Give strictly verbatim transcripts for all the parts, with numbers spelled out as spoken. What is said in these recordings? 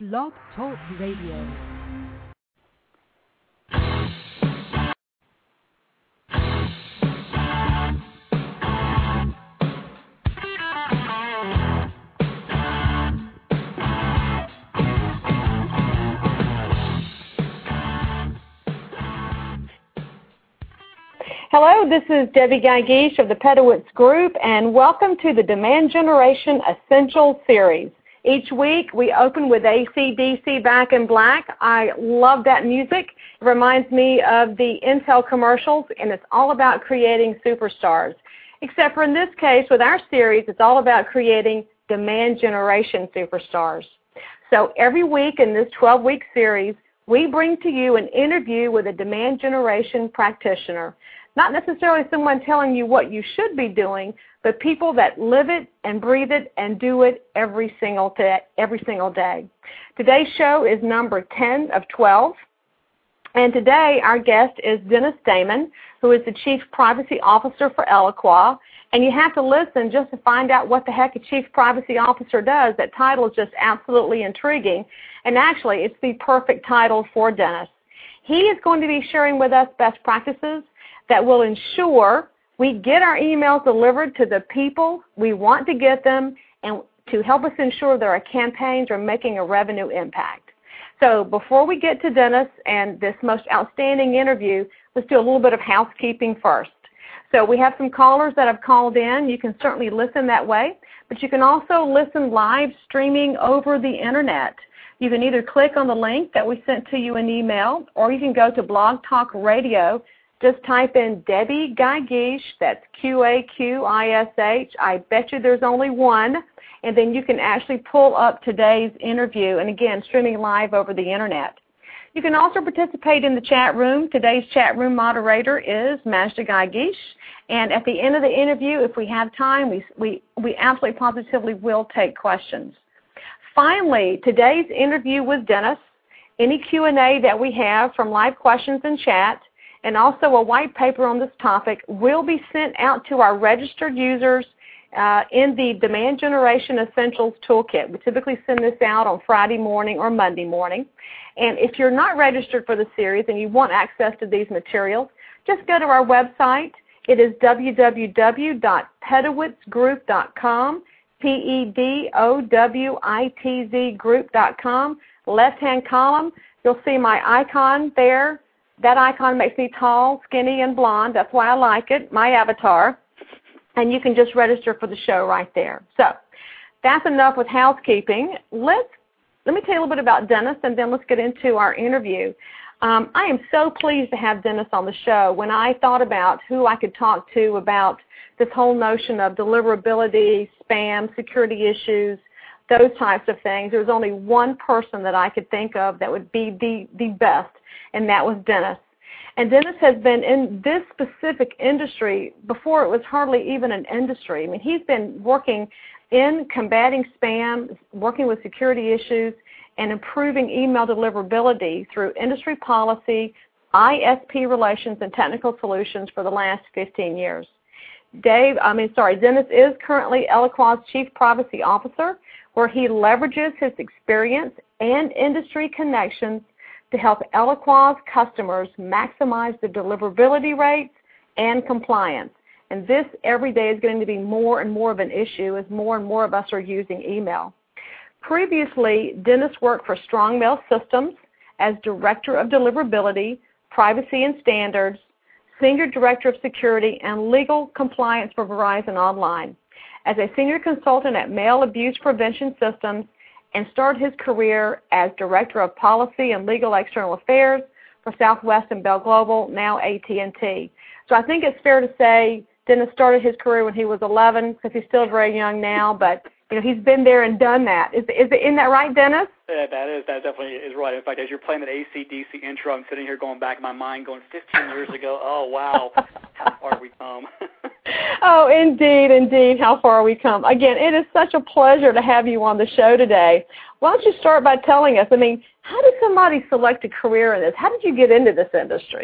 Blog Talk Radio. Hello, this is Debbie Guy-Geesh of the Pedowitz Group, and welcome to the Demand Generation Essentials Series. Each week, we open with A C D C Back in Black. I love that music. It reminds me of the Intel commercials, and it's all about creating superstars. Except for in this case, with our series, it's all about creating demand generation superstars. So every week in this twelve-week series, we bring to you an interview with a demand generation practitioner. Not necessarily someone telling you what you should be doing, but people that live it and breathe it and do it every single day. Every single day. Today's show is number ten of twelve, and today our guest is Dennis Damon, who is the Chief Privacy Officer for Eloqua. And you have to listen just to find out what the heck a Chief Privacy Officer does. That title is just absolutely intriguing, and actually it's the perfect title for Dennis. He is going to be sharing with us best practices that will ensure we get our emails delivered to the people we want to get them, and to help us ensure that our campaigns are making a revenue impact. So before we get to Dennis and this most outstanding interview, let's do a little bit of housekeeping first. So we have some callers that have called in. You can certainly listen that way, but you can also listen live streaming over the Internet. You can either click on the link that we sent to you in email, or you can go to Blog Talk Radio. Just type in Debbie Guy-Geesh, that's Q A Q I S H. I bet you there's only one, and then you can actually pull up today's interview, and again, streaming live over the Internet. You can also participate in the chat room. Today's chat room moderator is Majda Guy-Geesh, and at the end of the interview, if we have time, we, we, we absolutely positively will take questions. Finally, today's interview with Dennis, any Q and A that we have from live questions and chat, and also a white paper on this topic will be sent out to our registered users uh, in the Demand Generation Essentials Toolkit. We typically send this out on Friday morning or Monday morning. And if you're not registered for the series and you want access to these materials, just go to our website. It is w w w dot pedowitz group dot com, P E D O W I T Z group dot com. Left-hand column, you'll see my icon there. That icon makes me tall, skinny, and blonde. That's why I like it, my avatar. And you can just register for the show right there. So that's enough with housekeeping. Let's, let me tell you a little bit about Dennis, and then let's get into our interview. Um, I am so pleased to have Dennis on the show. When I thought about who I could talk to about this whole notion of deliverability, spam, security issues, those types of things, there was only one person that I could think of that would be the, the best, and that was Dennis. And Dennis has been in this specific industry before it was hardly even an industry. I mean, he's been working in combating spam, working with security issues, and improving email deliverability through industry policy, I S P relations, and technical solutions for the last fifteen years. Dave, I mean, sorry, Dennis is currently Eloqua's Chief Privacy Officer, where he leverages his experience and industry connections to help Eloqua's customers maximize the deliverability rates and compliance. And this every day is going to be more and more of an issue as more and more of us are using email. Previously, Dennis worked for Strongmail Systems as Director of Deliverability, Privacy and Standards, Senior Director of Security, and Legal Compliance for Verizon Online. As a senior consultant at Mail Abuse Prevention Systems, and started his career as Director of Policy and Legal External Affairs for Southwest and Bell Global, now A T and T. So I think it's fair to say Dennis started his career when he was eleven, because he's still very young now, but you know, he's been there and done that. Is, is isn't that right, Dennis? Yeah, that is. That definitely is right. In fact, as you're playing that A C D C intro, I'm sitting here going back in my mind, going fifteen years ago. Oh, wow, how far we come. Oh, indeed, indeed, how far we come. Again, it is such a pleasure to have you on the show today. Why don't you start by telling us, I mean, how did somebody select a career in this? How did you get into this industry?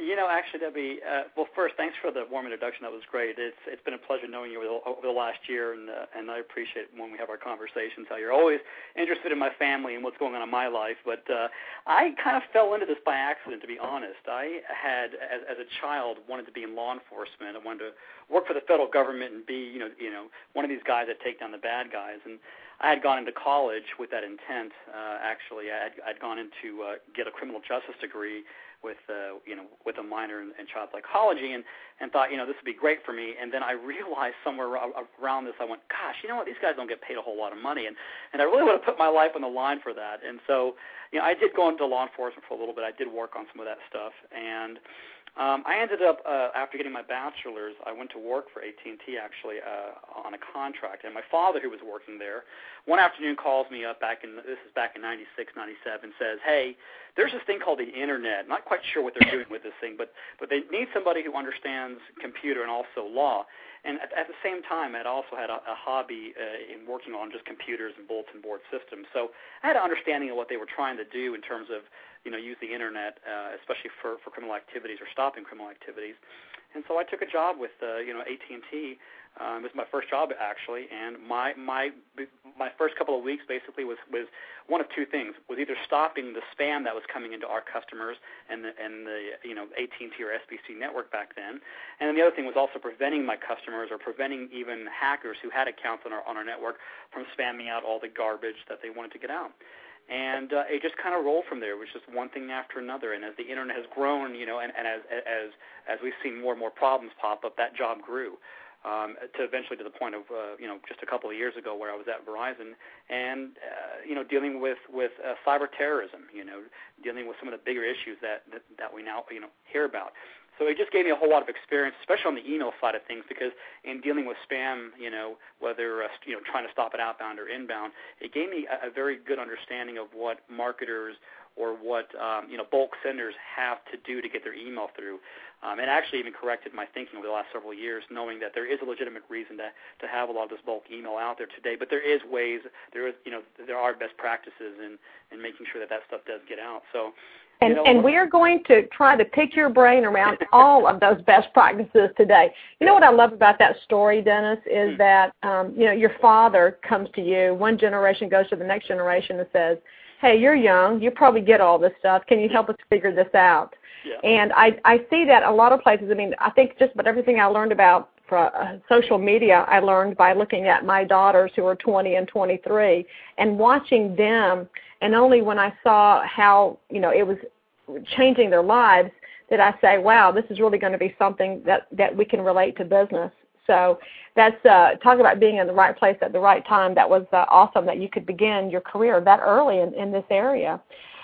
You know, actually, Debbie, uh, well, first, thanks for the warm introduction. That was great. It's It's been a pleasure knowing you over the, over the last year, and uh, and I appreciate when we have our conversations how you're always interested in my family and what's going on in my life. But uh, I kind of fell into this by accident, to be honest. I had, as, as a child, wanted to be in law enforcement. I wanted to work for the federal government and be, you know, you know, one of these guys that take down the bad guys. And I had gone into college with that intent. Uh, actually, I had, I'd gone into uh, get a criminal justice degree with uh, you know with a minor in, in child psychology, and, and thought, you know, this would be great for me. And then I realized somewhere around this, I went, gosh, you know what, these guys don't get paid a whole lot of money, and, and I really want to put my life on the line for that. And so, you know, I did go into law enforcement for a little bit. I did work on some of that stuff, and Um, I ended up, uh, after getting my bachelor's, I went to work for A T and T, actually, uh, on a contract. And my father, who was working there, one afternoon calls me up back in, this is back in ninety-six, ninety-seven, says, hey, there's this thing called the Internet. I'm not quite sure what they're doing with this thing, but, but they need somebody who understands computer and also law. And at, at the same time, I'd also had a, a hobby uh, in working on just computers and bulletin board systems. So I had an understanding of what they were trying to do in terms of, you know, use the Internet, uh, especially for, for criminal activities or stopping criminal activities. And so I took a job with, uh, you know, A T and T. Um, it was my first job, actually, and my my my first couple of weeks basically was, was one of two things. Was either stopping the spam that was coming into our customers and the, and the you know, A T and T or S B C network back then, and then the other thing was also preventing my customers or preventing even hackers who had accounts on our on our network from spamming out all the garbage that they wanted to get out. And uh, it just kind of rolled from there. It was just one thing after another. And as the Internet has grown, you know, and, and as as as we've seen more and more problems pop up, that job grew um, to eventually to the point of, uh, you know, just a couple of years ago where I was at Verizon and, uh, you know, dealing with, with uh, cyber terrorism, you know, dealing with some of the bigger issues that, that, that we now, you know, hear about. So it just gave me a whole lot of experience, especially on the email side of things, because in dealing with spam, you know, whether, uh, you know, trying to stop it outbound or inbound, it gave me a, a very good understanding of what marketers or what, um, you know, bulk senders have to do to get their email through. Um, and actually even corrected my thinking over the last several years, knowing that there is a legitimate reason to, to have a lot of this bulk email out there today. But there is ways, there is, you know, there are best practices in, in making sure that that stuff does get out. So, And, you know, and we are going to try to pick your brain around all of those best practices today. You know what I love about that story, Dennis, is mm. that, um, you know, your father comes to you, one generation goes to the next generation and says, hey, you're young, you probably get all this stuff. Can you help us figure this out? Yeah. And I, I see that a lot of places. I mean, I think just about everything I learned about for, uh, social media, I learned by looking at my daughters who are twenty and twenty-three and watching them. And only when I saw how, you know, it was changing their lives did I say, wow, this is really going to be something that, that we can relate to business. So that's uh, talk about being in the right place at the right time. That was uh, awesome that you could begin your career that early in, in this area.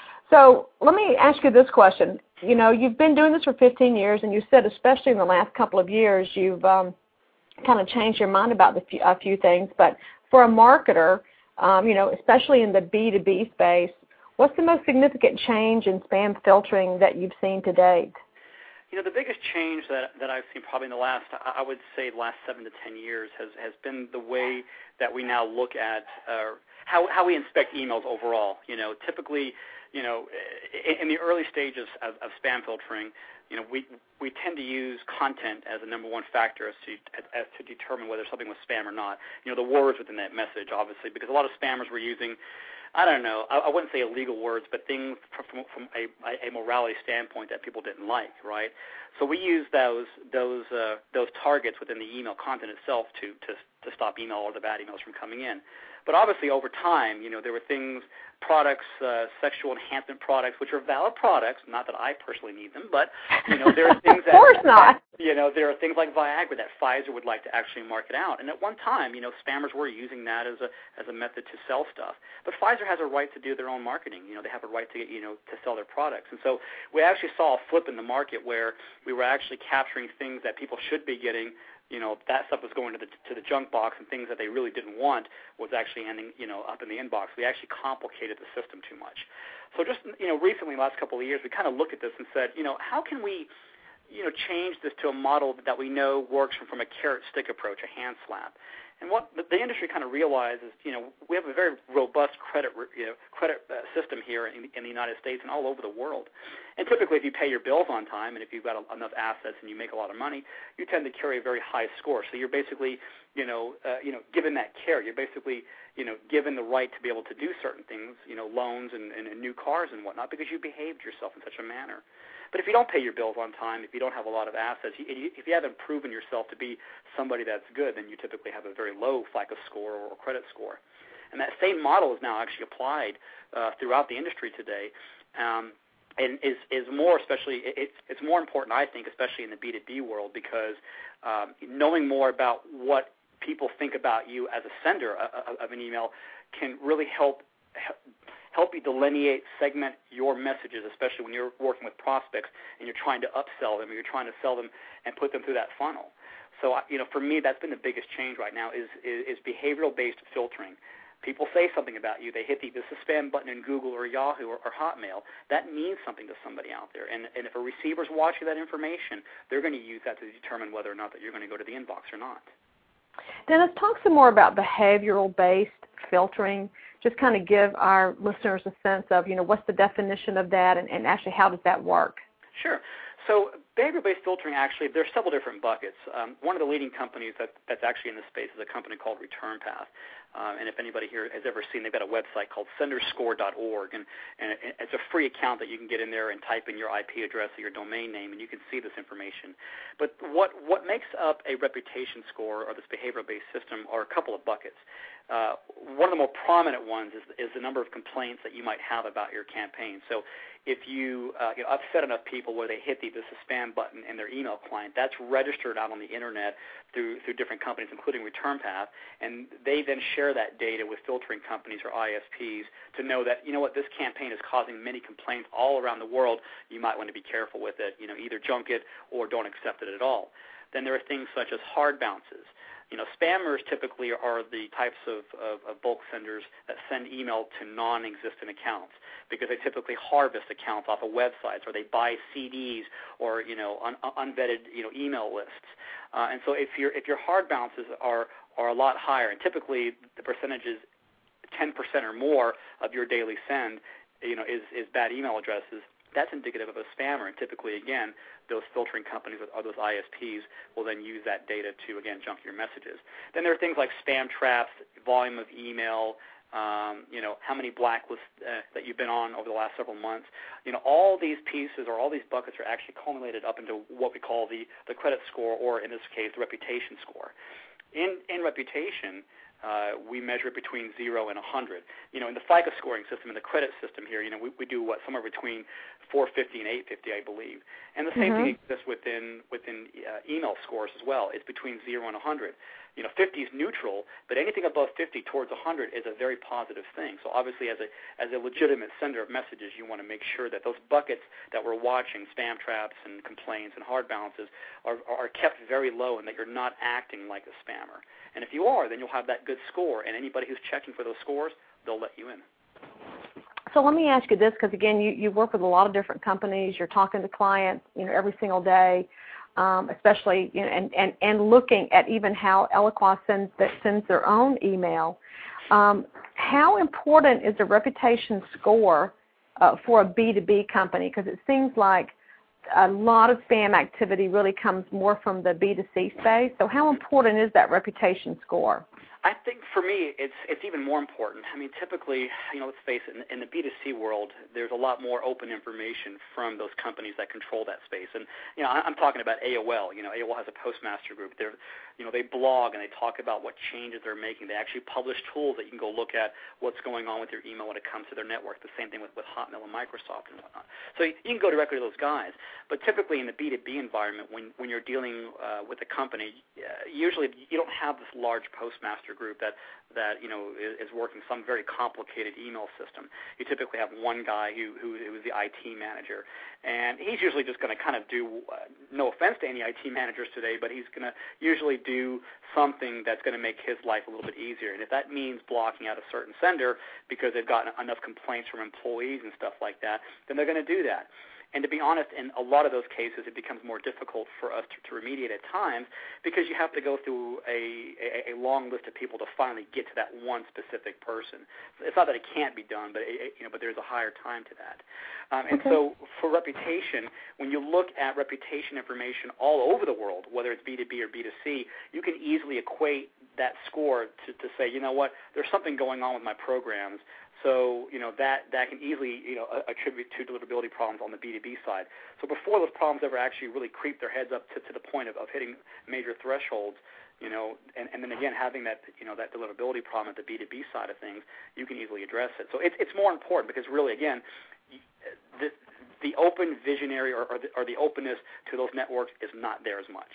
So let me ask you this question. You know, you've been doing this for fifteen years, and you said especially in the last couple of years you've um, kind of changed your mind about the few, a few things. But for a marketer, um, you know, especially in the B two B space, what's the most significant change in spam filtering that you've seen to date? You know, the biggest change that that I've seen probably in the last, I would say, the last seven to ten years has, has been the way that we now look at uh, how how we inspect emails overall. You know, typically, you know, in, in the early stages of, of spam filtering, you know, we we tend to use content as the number one factor as to as, as to determine whether something was spam or not. You know, the words within that message, obviously, because a lot of spammers were using, I don't know, I, I wouldn't say illegal words, but things from, from a, a morality standpoint that people didn't like, right? So we use those those uh, those targets within the email content itself to, to to stop email or the bad emails from coming in. But obviously over time, you know, there were things, products, uh, sexual enhancement products, which are valid products, not that I personally need them, but, you know, there are things that, of course not. that, you know, there are things like Viagra that Pfizer would like to actually market out. And at one time, you know, spammers were using that as a as a method to sell stuff. But Pfizer has a right to do their own marketing. You know, they have a right to, you know, to sell their products. And so we actually saw a flip in the market where we were actually capturing things that people should be getting. You know, that stuff was going to the to the junk box, and things that they really didn't want was actually ending, you know, up in the inbox. We actually complicated the system too much. So just, you know, recently, last couple of years, we kind of looked at this and said, you know, how can we, you know, change this to a model that we know works from, from a carrot-stick approach, a hand slap. And what the, the industry kind of realizes, you know, we have a very robust credit you know, credit uh, system here in, in the United States and all over the world. And typically, if you pay your bills on time and if you've got a, enough assets and you make a lot of money, you tend to carry a very high score. So you're basically, you know, uh, you know, given that care. You're basically, you know, given the right to be able to do certain things, you know, loans and, and, and new cars and whatnot, because you behaved yourself in such a manner. But if you don't pay your bills on time, if you don't have a lot of assets, you, if you haven't proven yourself to be somebody that's good, then you typically have a very low FICO score or credit score. And that same model is now actually applied uh, throughout the industry today, um, and is is more especially it's it's more important, I think, especially in the B two B world, because um, knowing more about what people think about you as a sender of an email can really help. help you delineate, segment your messages, especially when you're working with prospects and you're trying to upsell them or you're trying to sell them and put them through that funnel. So, you know, for me, that's been the biggest change right now is, is, is behavioral-based filtering. People say something about you. They hit the, the spam button in Google or Yahoo or, or Hotmail. That means something to somebody out there. And, and if a receiver's watching that information, they're going to use that to determine whether or not that you're going to go to the inbox or not. Dennis, talk some more about behavioral-based filtering. Just kind of give our listeners a sense of, you know, what's the definition of that and, and actually how does that work? Sure. So behavior-based filtering, actually, there's several different buckets. Um, one of the leading companies that, that's actually in this space is a company called ReturnPath. Um, and if anybody here has ever seen, they've got a website called senderscore dot org, and, and it's a free account that you can get in there and type in your I P address or your domain name, and you can see this information. But what, what makes up a reputation score or this behavioral-based system are a couple of buckets. Uh, one of the more prominent ones is, is the number of complaints that you might have about your campaign. So if you, uh, you know, upset enough people where they hit the, the spam button in their email client, that's registered out on the Internet through, through different companies, including ReturnPath, and they then share that data with filtering companies or I S Ps to know that, you know what, this campaign is causing many complaints all around the world. You might want to be careful with it. You know, either junk it or don't accept it at all. Then there are things such as hard bounces. You know, spammers typically are the types of, of, of bulk senders that send email to non-existent accounts because they typically harvest accounts off of websites or they buy C Ds or, you know, un, unvetted, you know, email lists. Uh, and so if your if your hard bounces are, are a lot higher, and typically the percentage is ten percent or more of your daily send, you know, is, is bad email addresses, that's indicative of a spammer, and typically, again, those filtering companies or those I S Ps will then use that data to, again, junk your messages. Then there are things like spam traps, volume of email, um, you know, how many blacklists uh, that you've been on over the last several months. You know, all these pieces or all these buckets are actually culminated up into what we call the, the credit score, or in this case, the reputation score. In, in reputation, Uh, we measure it between zero and one hundred. You know, in the FICO scoring system, in the credit system here, you know, we, we do what somewhere between four fifty and eight fifty, I believe. And the same mm-hmm. thing exists within within uh, email scores as well. It's between zero and one hundred. You know, fifty is neutral, but anything above fifty towards one hundred is a very positive thing. So obviously, as a as a legitimate sender of messages, you want to make sure that those buckets that we're watching, spam traps and complaints and hard balances, are are kept very low, and that you're not acting like a spammer. And if you are, then you'll have that good score, and anybody who's checking for those scores, they'll let you in. So let me ask you this, because again, you, you work with a lot of different companies. You're talking to clients, you know, every single day, um, especially, you know, and, and, and looking at even how Eloqua sends that sends their own email. Um, how important is a reputation score uh, for a B two B company? Because it seems like a lot of spam activity really comes more from the B two C space. So how important is that reputation score? I think for me, it's it's even more important. I mean, typically, you know, let's face it, in, in the B two C world, there's a lot more open information from those companies that control that space. And, you know, I, I'm talking about A O L. You know, A O L has a postmaster group. They're, you know, they blog and they talk about what changes they're making. They actually publish tools that you can go look at what's going on with your email when it comes to their network. The same thing with, with Hotmail and Microsoft and whatnot. So you, you can go directly to those guys. But typically in the B two B environment, when, when you're dealing uh, with a company, uh, usually you don't have this large postmaster group that, that you know, is, is working some very complicated email system. You typically have one guy who, who, who is the I T manager, and he's usually just going to kind of do, uh, no offense to any I T managers today, but he's going to usually do something that's going to make his life a little bit easier. And if that means blocking out a certain sender because they've gotten enough complaints from employees and stuff like that, then they're going to do that. And to be honest, in a lot of those cases, it becomes more difficult for us to, to remediate at times because you have to go through a, a, a long list of people to finally get to that one specific person. It's not that it can't be done, but it, you know, but there's a higher time to that. Um, and okay. so for reputation, when you look at reputation information all over the world, whether it's B two B or B two C, you can easily equate that score to, to say, you know what, there's something going on with my programs. So, you know, that, that can easily, you know, attribute to deliverability problems on the B two B side. So before those problems ever actually really creep their heads up to, to the point of, of hitting major thresholds, you know, and, and then again having that, you know, that deliverability problem at the B two B side of things, you can easily address it. So it's it's more important because really, again, the, the open visionary or, or, the, or the openness to those networks is not there as much.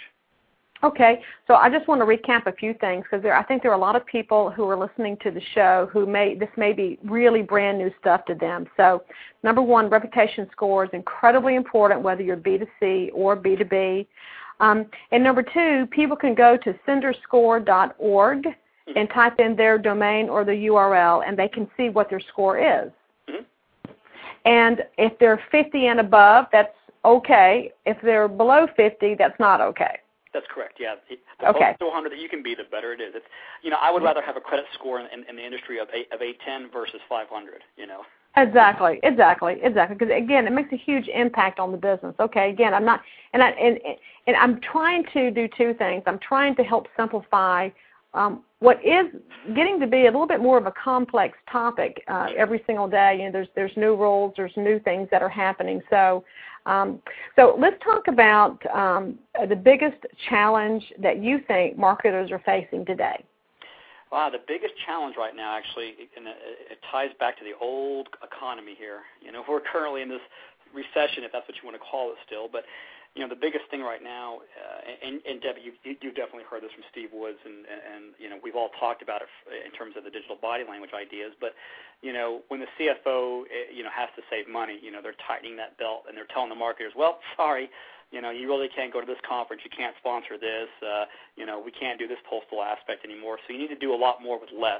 Okay, so I just want to recap a few things because I think there are a lot of people who are listening to the show who may this may be really brand new stuff to them. So, number one, reputation score is incredibly important whether you're B two C or B two B. Um, and number two, people can go to sender score dot org and type in their domain or the U R L, and they can see what their score is. Mm-hmm. And if they're fifty and above, that's okay. If they're below fifty, that's not okay. That's correct. Yeah, the okay. closer to one hundred that you can be, the better it is. It's, you know, I would rather have a credit score in, in, in the industry of eight, of eight ten versus five hundred. You know. Exactly, exactly, exactly. Because again, it makes a huge impact on the business. Okay, again, I'm not, and I and and I'm trying to do two things. I'm trying to help simplify um, what is getting to be a little bit more of a complex topic uh, every single day. You know, there's there's new rules, there's new things that are happening. So. Um, so let's talk about um, the biggest challenge that you think marketers are facing today. Wow, the biggest challenge right now, actually, and it ties back to the old economy here. You know, we're currently in this recession, if that's what you want to call it still, but you know, the biggest thing right now, uh, and, and Debbie, you, you've definitely heard this from Steve Woods, and, and, and, you know, we've all talked about it in terms of the digital body language ideas, but, you know, when the C F O, you know, has to save money, you know, they're tightening that belt, and they're telling the marketers, well, sorry, you know, you really can't go to this conference, you can't sponsor this, uh, you know, we can't do this postal aspect anymore, so you need to do a lot more with less.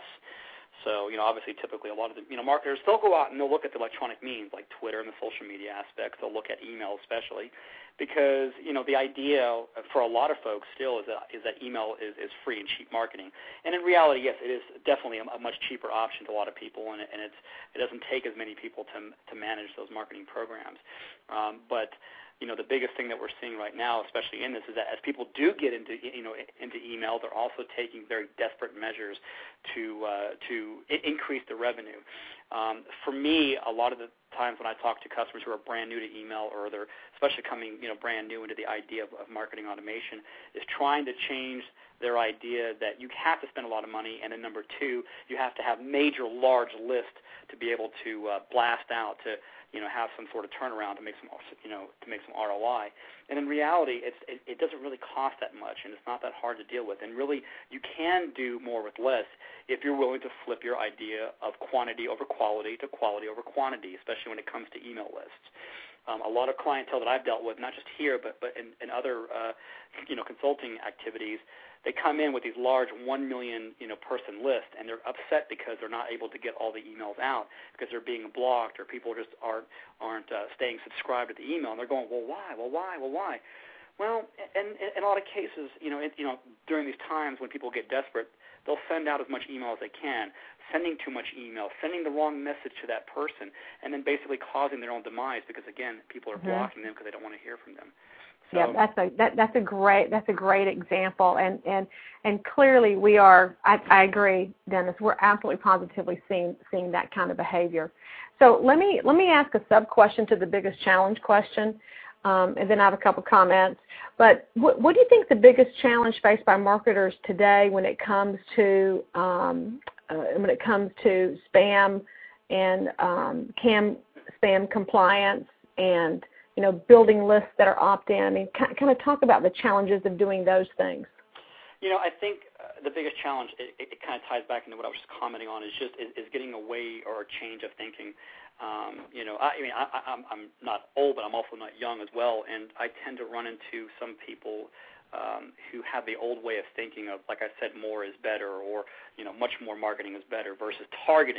So, you know, obviously, typically, a lot of the, you know, marketers, they'll go out and they'll look at the electronic means like Twitter and the social media aspects. They'll look at email especially because, you know, the idea for a lot of folks still is that, is that email is, is free and cheap marketing. And in reality, yes, it is definitely a, a much cheaper option to a lot of people, and, it, and it's, it doesn't take as many people to, to manage those marketing programs. Um, but you know, the biggest thing that we're seeing right now, especially in this, is that as people do get into, you know, into email, they're also taking very desperate measures to uh, to I- increase the revenue. Um, for me, a lot of the times when I talk to customers who are brand new to email, or they're especially coming, you know, brand new into the idea of, of marketing automation, is trying to change their idea that you have to spend a lot of money, and then number two, you have to have major, large lists to be able to uh, blast out to, you know, have some sort of turnaround to make some, you know, to make some R O I. And in reality, it's, it, it doesn't really cost that much, and it's not that hard to deal with. And really, you can do more with less if you're willing to flip your idea of quantity over quality to quality over quantity, especially when it comes to email lists. Um, a lot of clientele that I've dealt with, not just here, but but in, in other, uh, you know, consulting activities, they come in with these large one million, you know, person lists, and they're upset because they're not able to get all the emails out because they're being blocked, or people just aren't aren't uh, staying subscribed to the email, and they're going, well, why, well, why, well, why? Well, and in a lot of cases, you know, it, you know, during these times when people get desperate, they'll send out as much email as they can, sending too much email, sending the wrong message to that person, and then basically causing their own demise because, again, people are mm-hmm. blocking them because they don't want to hear from them. So, yeah, that's a that, that's a great that's a great example, and and and clearly we are. I, I agree, Dennis. We're absolutely positively seeing seeing that kind of behavior. So let me let me ask a sub question to the biggest challenge question, um, and then I have a couple comments. But what, what do you think is the biggest challenge faced by marketers today when it comes to um, uh, when it comes to spam and um, cam spam compliance and you know, building lists that are opt-in? I mean, kind of talk about the challenges of doing those things. You know, I think uh, the biggest challenge, it, it, it kind of ties back into what I was just commenting on, is just is, is getting away or a change of thinking. Um, you know, I, I mean, I, I'm, I'm not old, but I'm also not young as well, and I tend to run into some people um, who have the old way of thinking of, like I said, more is better, or, you know, much more marketing is better versus targeting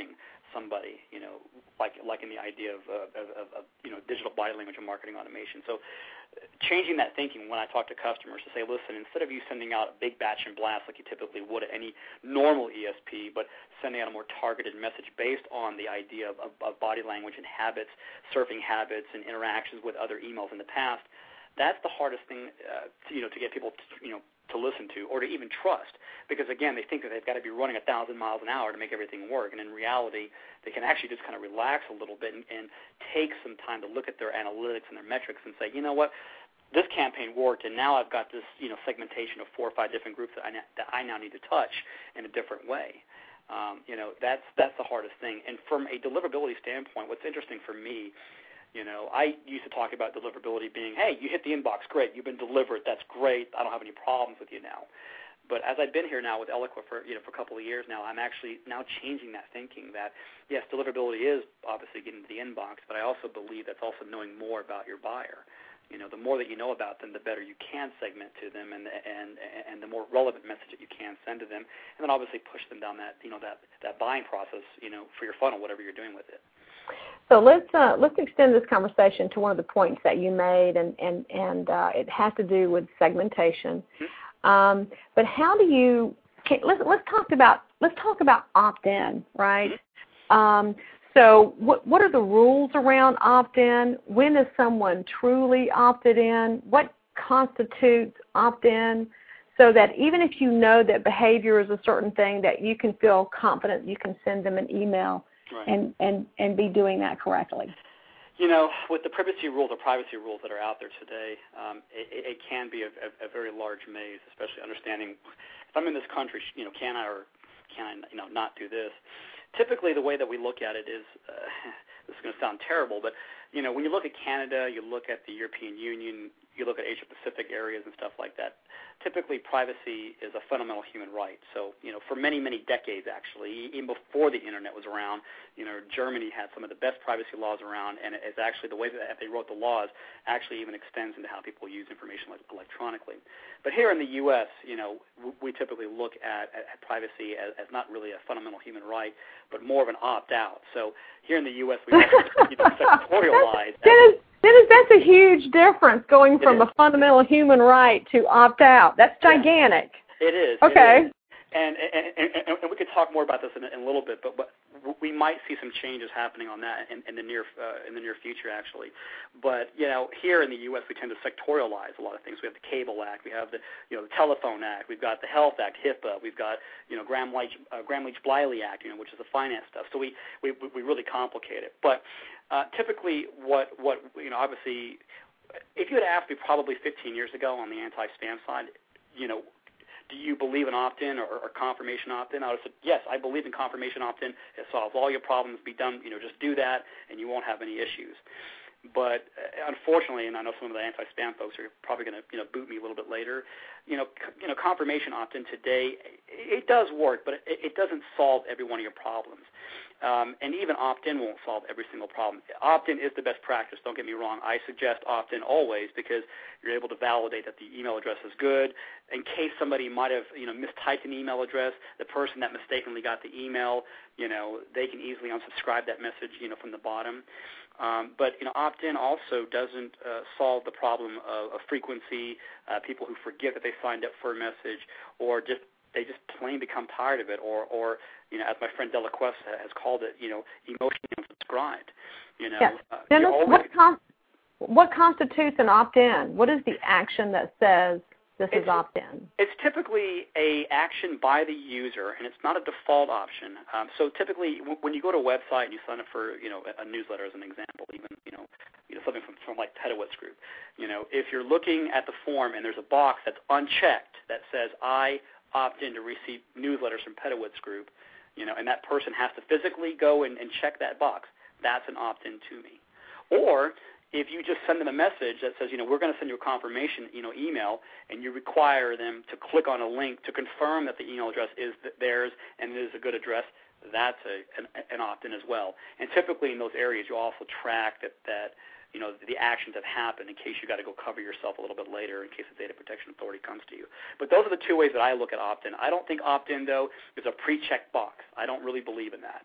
somebody, you know, like like in the idea of, uh, of, of you know, digital body language and marketing automation. So changing that thinking when I talk to customers to say, listen, instead of you sending out a big batch and blast like you typically would at any normal E S P, but sending out a more targeted message based on the idea of, of, of body language and habits, surfing habits and interactions with other emails in the past, that's the hardest thing, uh, to, you know, to get people to, you know, to listen to or to even trust, because again, they think that they've got to be running a thousand miles an hour to make everything work, and in reality, they can actually just kind of relax a little bit and, and take some time to look at their analytics and their metrics and say, you know what, this campaign worked, and now I've got this, you know, segmentation of four or five different groups that I, that I now need to touch in a different way. Um, you know, that's that's the hardest thing. And from a deliverability standpoint, what's interesting for me, you know, I used to talk about deliverability being, hey, you hit the inbox, great, you've been delivered, that's great, I don't have any problems with you now. But as I've been here now with Eloqua for, you know, for a couple of years now, I'm actually now changing that thinking that, yes, deliverability is obviously getting to the inbox, but I also believe that's also knowing more about your buyer. You know, the more that you know about them, the better you can segment to them, and and and the more relevant message that you can send to them, and then obviously push them down that, you know, that, that buying process, you know, for your funnel, whatever you're doing with it. So let's uh, let's extend this conversation to one of the points that you made, and and and uh, it has to do with segmentation. Mm-hmm. Um, but how do you? Can, let's let's talk about let's talk about opt-in, right? Mm-hmm. Um, so what what are the rules around opt-in? When is someone truly opted in? What constitutes opt-in? So that even if you know that behavior is a certain thing, that you can feel confident you can send them an email. Right. And, and, and be doing that correctly. You know, with the privacy rules or privacy rules that are out there today, um, it, it can be a, a, a very large maze, especially understanding if I'm in this country, you know, can I or can I, you know, not do this? Typically, the way that we look at it is, uh, this is going to sound terrible, but, you know, when you look at Canada, you look at the European Union, you look at Asia-Pacific areas and stuff like that, typically privacy is a fundamental human right. So, you know, for many, many decades, actually, even before the Internet was around, you know, Germany had some of the best privacy laws around, and it's actually the way that they wrote the laws actually even extends into how people use information electronically. But here in the U S, you know, we typically look at, at privacy as, as not really a fundamental human right, but more of an opt-out. So here in the U S, we have to sectorialize. Dennis, Dennis, that's a huge difference going from a fundamental human right to opt-out. That's gigantic. It is. Okay. It is. And, and, and, and we could talk more about this in, in a little bit, but, but we might see some changes happening on that in, in the near uh, in the near future, actually. But you know, here in the U S, we tend to sectorialize a lot of things. We have the Cable Act, we have the you know the Telephone Act, we've got the Health Act, HIPAA, we've got you know Gramm-Leach uh, Gramm-Leach-Bliley Act, you know, which is the finance stuff. So we we, we really complicate it. But uh, typically, what what you know, obviously, if you had asked me probably fifteen years ago on the anti-spam side, you know, do you believe in opt-in or, or confirmation opt-in? I would have said, yes, I believe in confirmation opt-in. It solves all your problems. Be done, you know, just do that, and you won't have any issues. But uh, unfortunately, and I know some of the anti-spam folks are probably going to, you know, boot me a little bit later. You know, c- you know, confirmation opt-in today, it, it does work, but it, it doesn't solve every one of your problems. Um, and even opt-in won't solve every single problem. Opt-in is the best practice, don't get me wrong. I suggest opt-in always because you're able to validate that the email address is good. In case somebody might have, you know, mistyped an email address, the person that mistakenly got the email, you know, they can easily unsubscribe that message, you know, from the bottom. Um, but, you know, opt-in also doesn't uh, solve the problem of, of frequency, uh, people who forget that they signed up for a message, or just they just plain become tired of it, or, or you know, as my friend Delaquest has called it, you know, emotionally unsubscribed. You know, yes. uh, Dennis, always, what, con- what constitutes an opt-in? What is the action that says this is opt-in? It's typically a action by the user, and it's not a default option. Um, so typically, w- when you go to a website and you sign up for, you know, a, a newsletter as an example, even, you know, you know, something from, from like Pedowitz Group, you know, if you're looking at the form and there's a box that's unchecked that says I opt in to receive newsletters from Pedowitz Group, you know, and that person has to physically go and, and check that box, that's an opt-in to me. Or if you just send them a message that says, you know, we're going to send you a confirmation, you know, email, and you require them to click on a link to confirm that the email address is theirs and it is a good address, that's a, an, an opt-in as well. And typically in those areas, you also track that, that you know, the actions have happened in case you got to go cover yourself a little bit later in case the Data Protection Authority comes to you. But those are the two ways that I look at opt-in. I don't think opt-in, though, is a pre-checked box. I don't really believe in that.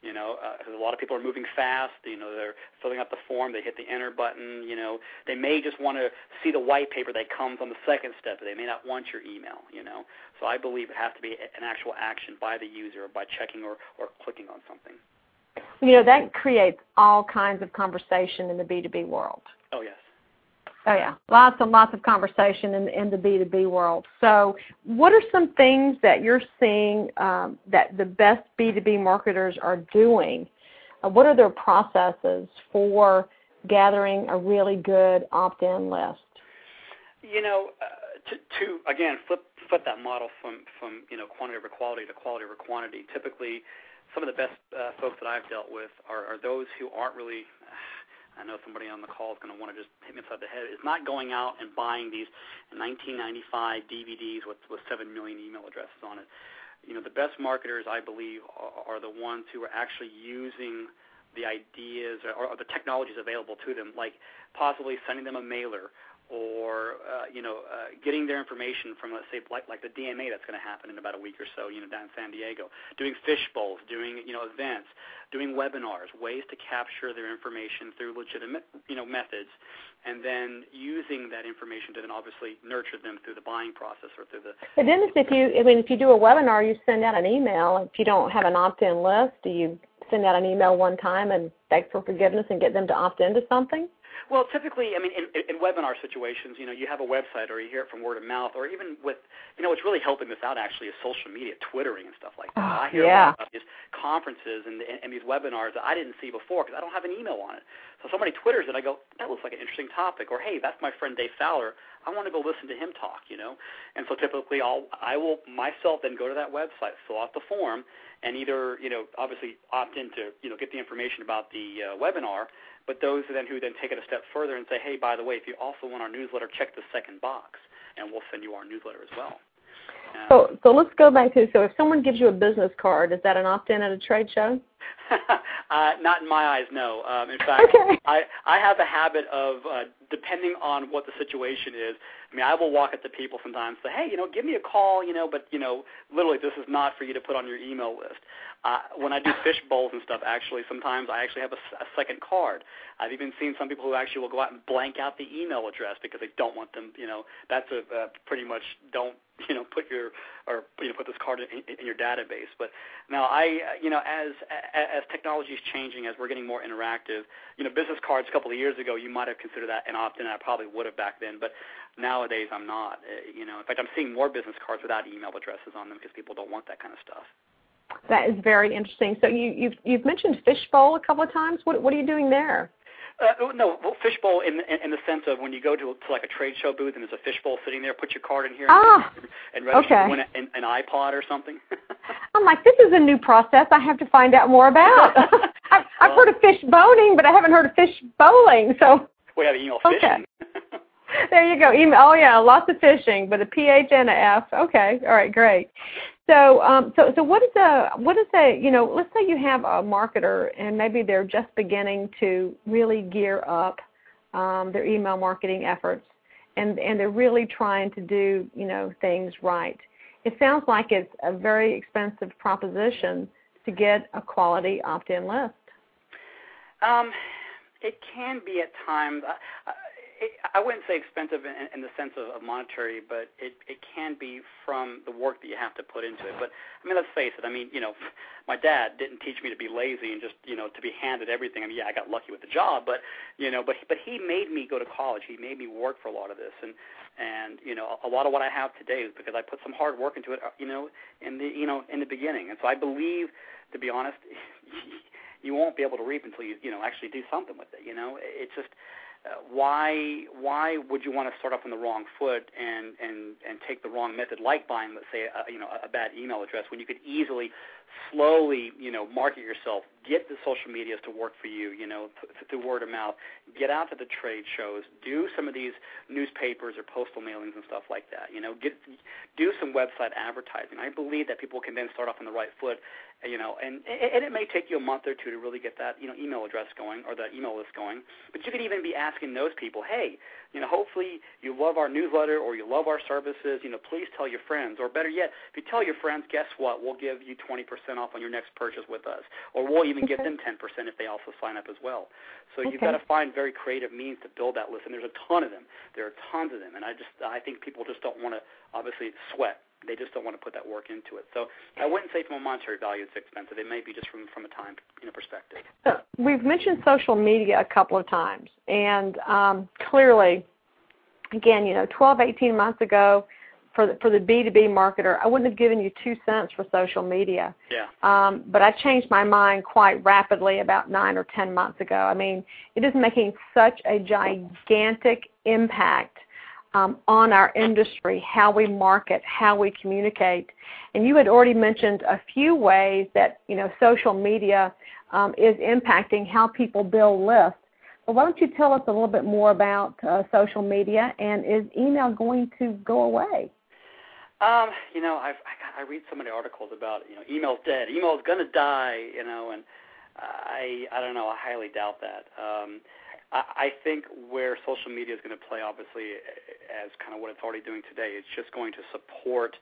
You know, uh, a lot of people are moving fast. You know, they're filling out the form. They hit the enter button. You know, they may just want to see the white paper that comes on the second step. They may not want your email. You know, so I believe it has to be an actual action by the user by checking or, or clicking on something. You know, that creates all kinds of conversation in the B two B world. Oh, yes. Oh, yeah. Lots and lots of conversation in, in the B two B world. So what are some things that you're seeing um, that the best B two B marketers are doing? Uh, what are their processes for gathering a really good opt-in list? You know, uh, to, to, again, flip flip that model from, from, you know, quantity over quality to quality over quantity. Typically, some of the best uh, folks that I've dealt with are, are those who aren't really – I know somebody on the call is going to want to just hit me upside the head. It's not going out and buying these nineteen ninety-five D V Ds with, with seven million email addresses on it. You know, the best marketers, I believe, are, are the ones who are actually using the ideas or, or the technologies available to them, like possibly sending them a mailer or, uh, you know, uh, getting their information from, let's say, like, like the D M A that's going to happen in about a week or so, you know, down in San Diego, doing fish bowls, doing, you know, events, doing webinars, ways to capture their information through legitimate, you know, methods, and then using that information to then obviously nurture them through the buying process or through the... But then if you, I mean, if you do a webinar, you send out an email. If you don't have an opt-in list, do you send out an email one time and beg for forgiveness and get them to opt into something? Well, typically, I mean, in, in webinar situations, you know, you have a website or you hear it from word of mouth, or even with, you know, what's really helping this out actually is social media, Twittering and stuff like that. Oh, I hear yeah. a lot about these conferences and, and, and these webinars that I didn't see before because I don't have an email on it. So somebody Twitters it, I go, that looks like an interesting topic, or hey, that's my friend Dave Fowler. I want to go listen to him talk, you know. And so typically, I'll I will myself then go to that website, fill out the form, and either, you know, obviously opt in to, you know, get the information about the uh, webinar. But those then who then take it a step further and say, hey, by the way, if you also want our newsletter, check the second box, and we'll send you our newsletter as well. Um, so, so let's go back to, so if someone gives you a business card, is that an opt-in at a trade show? uh, not in my eyes, no. Um, in fact, okay. I, I have a habit of, uh, depending on what the situation is, I mean, I will walk up to people sometimes and say, hey, you know, give me a call, you know, but, you know, literally this is not for you to put on your email list. Uh, when I do fish bowls and stuff, actually, sometimes I actually have a, a second card. I've even seen some people who actually will go out and blank out the email address because they don't want them, you know, that's a uh, pretty much don't, you know, put your, or, you know, put this card in, in your database. But now I, you know, as, as technology is changing, as we're getting more interactive, you know, business cards a couple of years ago, you might have considered that an opt-in, and I probably would have back then, but nowadays I'm not. Uh, you know, in fact, I'm seeing more business cards without email addresses on them because people don't want that kind of stuff. That is very interesting. So you, you've, you've mentioned fishbowl a couple of times. What, what are you doing there? Uh, no, well, fishbowl in, in in the sense of when you go to, to like a trade show booth and there's a fishbowl sitting there, put your card in here ah, and, and register okay. to win an, an iPod or something. I'm like, this is a new process I have to find out more about. I've, I've well, heard of fish boning, but I haven't heard of fish bowling. So we have email okay. fishing. There you go. Email. Oh yeah, lots of fishing, but a P H and a F. Okay, all right, great. So, um, so, so what is a what is a you know? Let's say you have a marketer and maybe they're just beginning to really gear up um, their email marketing efforts, and and they're really trying to do you know things right. It sounds like it's a very expensive proposition to get a quality opt-in list. Um, it can be at times. I, I, it, I wouldn't say expensive in, in the sense of, of monetary, but it, it can be from the work that you have to put into it. But, I mean, let's face it. I mean, you know, my dad didn't teach me to be lazy and just, you know, to be handed everything. I mean, yeah, I got lucky with the job, but, you know, but, but he made me go to college. He made me work for a lot of this. And, and you know, a lot of what I have today is because I put some hard work into it, you know, in the, you know, in the beginning. And so I believe, to be honest, you won't be able to reap until you, you know, actually do something with it, you know. It's just, uh, why why would you want to start off on the wrong foot and, and, and take the wrong method, like buying, let's say, a, you know, a bad email address, when you could easily, slowly, you know, market yourself, get the social medias to work for you, you know, th- through word of mouth, get out to the trade shows, do some of these newspapers or postal mailings and stuff like that, you know, get do some website advertising. I believe that people can then start off on the right foot, you know, and, and it may take you a month or two to really get that, you know, email address going or that email list going, but you could even be asking those people, hey, you know, hopefully you love our newsletter or you love our services, you know, please tell your friends, or better yet, if you tell your friends, guess what, we'll give you twenty percent percent off on your next purchase with us. Or we'll even okay. give them ten percent if they also sign up as well. So okay. you've got to find very creative means to build that list, and there's a ton of them. There are tons of them, and I just I think people just don't want to, obviously, sweat. They just don't want to put that work into it. So I wouldn't say from a monetary value it's expensive. It may be just from, from a time you know, perspective. So we've mentioned social media a couple of times, and um, clearly, again, you know, twelve, eighteen months ago, for the, for the B two B marketer, I wouldn't have given you two cents for social media. Yeah. Um, but I changed my mind quite rapidly about nine or ten months ago. I mean, it is making such a gigantic impact Um, on our industry, how we market, how we communicate. And you had already mentioned a few ways that, you know, social media um, is impacting how people build lists. But why don't you tell us a little bit more about uh, social media, and is email going to go away? Um, you know, I've, I, I read so many articles about, you know, email's dead, email's going to die, you know, and I, I don't know, I highly doubt that. Um, I think where social media is going to play, obviously, as kind of what it's already doing today, it's just going to support,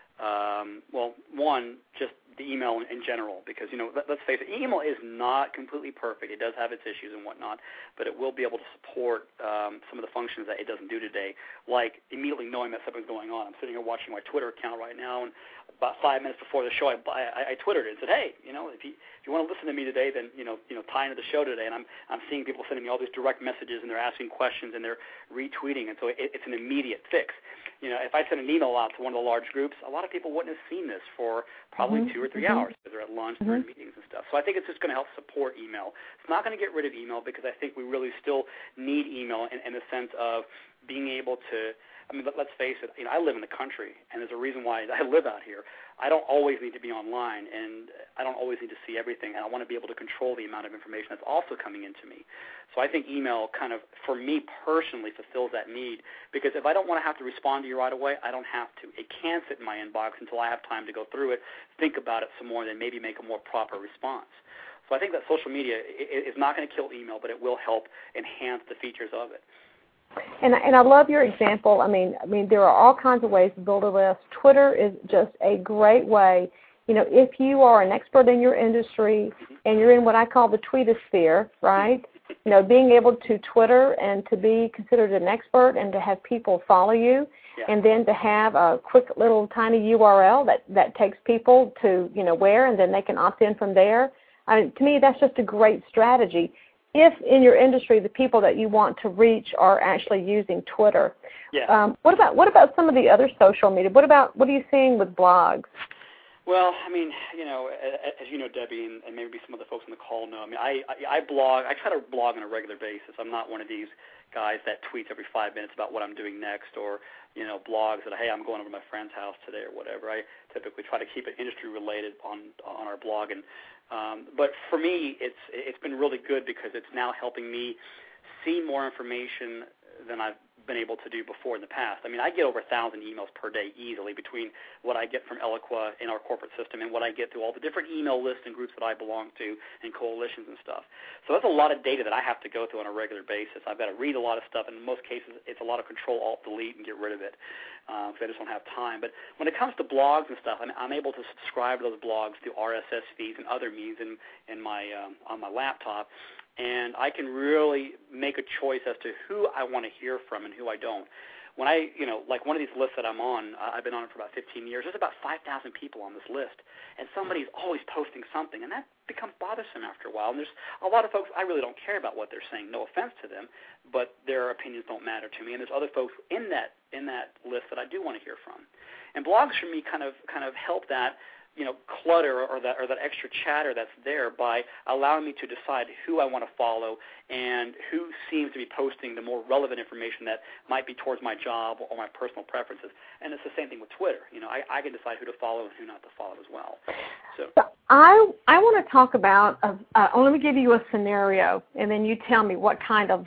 um, well, one, just the email in general, because, you know, let, let's face it, email is not completely perfect. It does have its issues and whatnot, but it will be able to support um, some of the functions that it doesn't do today, like immediately knowing that something's going on. I'm sitting here watching my Twitter account right now, and about five minutes before the show, I, I, I Twittered it and said, hey, you know, if you if you want to listen to me today, then, you know, you know, tie into the show today. And I'm I'm seeing people sending me all these direct messages, and they're asking questions, and they're retweeting, and so it, it's an immediate fix. You know, if I send an email out to one of the large groups, a lot of people wouldn't have seen this for probably mm-hmm. two or three mm-hmm. hours because they're at lunch, they're mm-hmm. in meetings and stuff. So I think it's just going to help support email. It's not going to get rid of email, because I think we really still need email in, in the sense of being able to, I mean, let, let's face it, you know, I live in the country, and there's a reason why I live out here. I don't always need to be online, and I don't always need to see everything, and I want to be able to control the amount of information that's also coming into me. So I think email kind of, for me personally, fulfills that need, because if I don't want to have to respond to you right away, I don't have to. It can sit in my inbox until I have time to go through it, think about it some more, and then maybe make a more proper response. So I think that social media is not going to kill email, but it will help enhance the features of it. And and I love your example. I mean, I mean, there are all kinds of ways to build a list. Twitter is just a great way. You know, if you are an expert in your industry and you're in what I call the tweetosphere, right? You know, being able to Twitter and to be considered an expert and to have people follow you, yeah. and then to have a quick little tiny U R L that that takes people to, you know, where, and then they can opt in from there. I mean, to me, that's just a great strategy. If in your industry the people that you want to reach are actually using Twitter, yeah. um, what about what about some of the other social media? What about what are you seeing with blogs? Well, I mean, you know, as you know, Debbie, and, and maybe some of the folks on the call know, I mean, I, I, I blog. I try to blog on a regular basis. I'm not one of these guys that tweets every five minutes about what I'm doing next, or, you know, blogs that, hey, I'm going over to my friend's house today or whatever. I typically try to keep it industry related on on our blog. And um, but for me, it's it's been really good because it's now helping me see more information than I've been able to do before in the past. I mean, I get over a thousand emails per day easily between what I get from Eloqua in our corporate system and what I get through all the different email lists and groups that I belong to and coalitions and stuff. So that's a lot of data that I have to go through on a regular basis. I've got to read a lot of stuff, and in most cases it's a lot of control, alt, delete, and get rid of it because uh, I just don't have time. But when it comes to blogs and stuff, I'm, I'm able to subscribe to those blogs through R S S feeds and other means in, in my um, on my laptop. And I can really make a choice as to who I want to hear from and who I don't. When I, you know, like one of these lists that I'm on, uh, I've been on it for about fifteen years. There's about five thousand people on this list, and somebody's always posting something, and that becomes bothersome after a while. And there's a lot of folks I really don't care about what they're saying. No offense to them, but their opinions don't matter to me. And there's other folks in that in that list that I do want to hear from. And blogs for me kind of kind of help that, you know, clutter or that or that extra chatter that's there by allowing me to decide who I want to follow and who seems to be posting the more relevant information that might be towards my job or my personal preferences. And it's the same thing with Twitter. You know, I, I can decide who to follow and who not to follow as well. So, so I I want to talk about. Uh, uh, let me give you a scenario, and then you tell me what kind of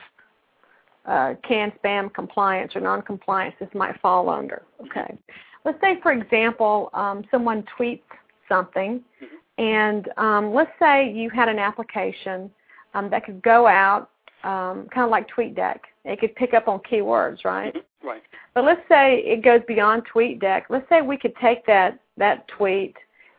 uh, can spam compliance or non-compliance this might fall under. Okay. Let's say, for example, um, someone tweets something, mm-hmm. and um, let's say you had an application um, that could go out, um, kind of like TweetDeck. It could pick up on keywords, right? Mm-hmm. Right. But let's say it goes beyond TweetDeck. Let's say we could take that, that tweet,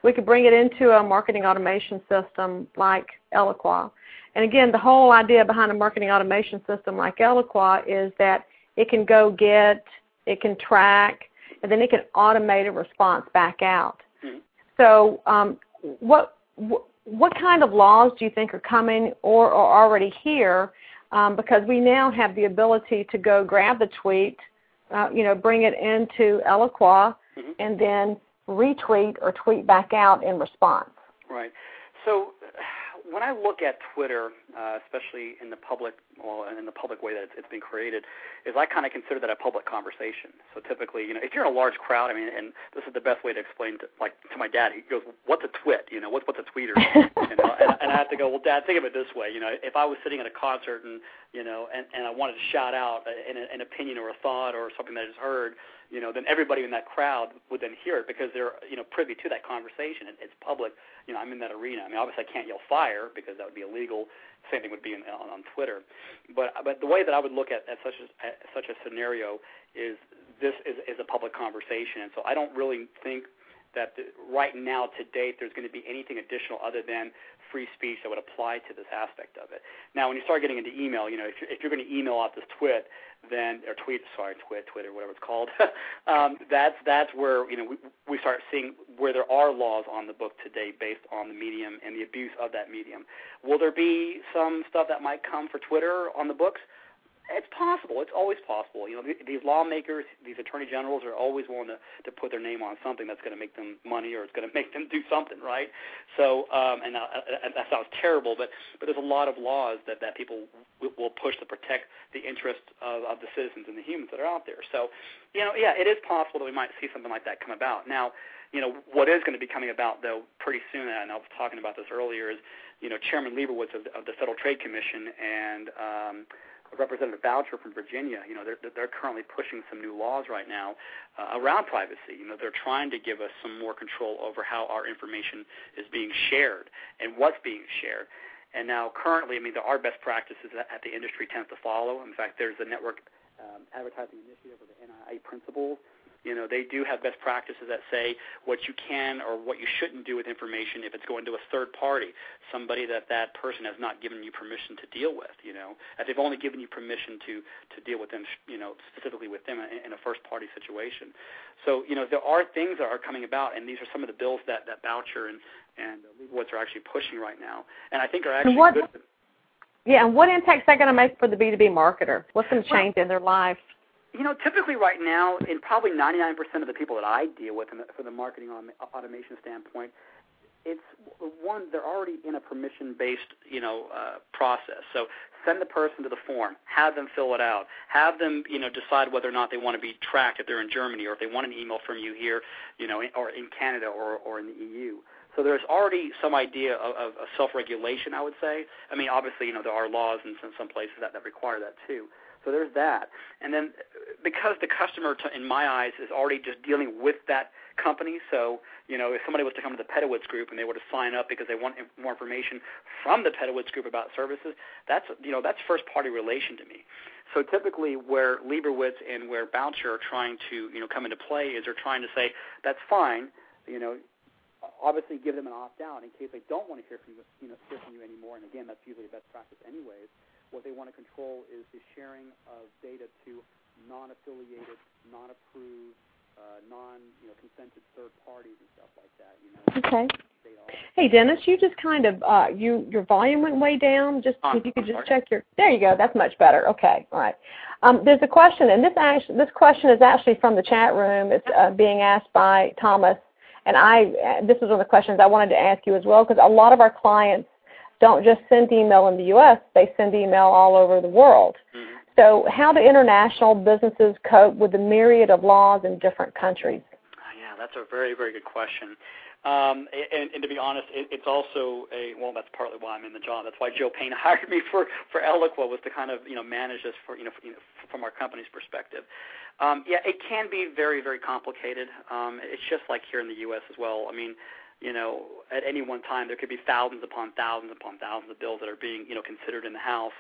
we could bring it into a marketing automation system like Eloqua. And again, the whole idea behind a marketing automation system like Eloqua is that it can go get, it can track, and then it can automate a response back out. Mm-hmm. So um, what, what what kind of laws do you think are coming or are already here? Um, because we now have the ability to go grab the tweet, uh, you know, bring it into Eloqua, mm-hmm. and then retweet or tweet back out in response. Right. So when I look at Twitter, uh, especially in the public, well, in the public way that it's, it's been created, is I kind of consider that a public conversation. So typically, you know, if you're in a large crowd, I mean, and this is the best way to explain to, like, to my dad. He goes, "What's a twit? You know, what's what's a tweeter?" you know, and, and I have to go, "Well, Dad, think of it this way. You know, if I was sitting at a concert and you know, and, and I wanted to shout out an, an opinion or a thought or something that I just heard, you know, then everybody in that crowd would then hear it because they're, you know, privy to that conversation. It, it's public. You know, I'm in that arena. I mean, obviously I can't yell fire because that would be illegal. Same thing would be in, on, on Twitter. But but the way that I would look at, at such a, at such a scenario is this is, is a public conversation. And so I don't really think that the, right now to date there's going to be anything additional other than free speech that would apply to this aspect of it. Now, when you start getting into email, you know, if you're, if you're going to email out this twit, then or tweet, sorry, twit, Twitter, whatever it's called, um, that's that's where you know we, we start seeing where there are laws on the book today based on the medium and the abuse of that medium. Will there be some stuff that might come for Twitter on the books? It's possible. It's always possible. You know, these lawmakers, these attorney generals are always willing to, to put their name on something that's going to make them money or it's going to make them do something, right? So, um, and, uh, and that sounds terrible, but, but there's a lot of laws that, that people w- will push to protect the interests of, of the citizens and the humans that are out there. So, you know, yeah, it is possible that we might see something like that come about. Now, you know, what is going to be coming about, though, pretty soon, and I was talking about this earlier, is, you know, Chairman Leibowitz of, of the Federal Trade Commission and um, Representative Boucher from Virginia, you know, they're, they're currently pushing some new laws right now uh, around privacy. You know, they're trying to give us some more control over how our information is being shared and what's being shared. And now currently, I mean, there are best practices that, that the industry tends to follow. In fact, there's the Network um, Advertising Initiative, or the N I A principles. You know, they do have best practices that say what you can or what you shouldn't do with information if it's going to a third party, somebody that that person has not given you permission to deal with, you know. If they've only given you permission to, to deal with them, you know, specifically with them in, in a first-party situation. So, you know, there are things that are coming about, and these are some of the bills that, that Boucher and, and Leibowitz are actually pushing right now, and I think are actually what, good. Yeah, and what impact is that going to make for the B two B marketer? What's going to change well, in their life? You know, typically right now, in probably ninety-nine percent of the people that I deal with in the, from the marketing automation standpoint, it's, one, they're already in a permission-based, you know, uh, process. So send the person to the form, have them fill it out, have them, you know, decide whether or not they want to be tracked if they're in Germany or if they want an email from you here, you know, in, or in Canada or, or in the E U. So there's already some idea of, of, of self-regulation, I would say. I mean, obviously, you know, there are laws in some, some places that, that require that too. So there's that. And then because the customer, to, in my eyes, is already just dealing with that company, so, you know, if somebody was to come to the Pedowitz Group and they were to sign up because they want more information from the Pedowitz Group about services, that's, you know, that's first-party relation to me. So typically where Leibowitz and where Boucher are trying to, you know, come into play is they're trying to say, that's fine, you know, obviously give them an opt-out in case they don't want to hear from you, you know, hear from you anymore, and again, that's usually a best practice anyways. What they want to control is the sharing of data to non-affiliated, non-approved, uh, non, you know, consented third parties and stuff like that. You know. Okay. Hey, Dennis, you just kind of uh, you your volume went way down. Just um, if you could I'm just sorry. check your. There you go. That's much better. Okay. All right. Um, there's a question, and this actually this question is actually from the chat room. It's uh, being asked by Thomas, and I. This is one of the questions I wanted to ask you as well, because a lot of our clients don't just send email in the U S, they send email all over the world. Mm-hmm. So how do international businesses cope with the myriad of laws in different countries? Yeah, that's a very, very good question. Um, and, and to be honest, it, it's also a, well, that's partly why I'm in the job. That's why Joe Payne hired me for, for Eloqua, was to kind of, you know, manage this for, you know, for, you know from our company's perspective. Um, yeah, it can be very, very complicated. Um, it's just like here in the U S as well. I mean, you know, at any one time there could be thousands upon thousands upon thousands of bills that are being, you know, considered in the House.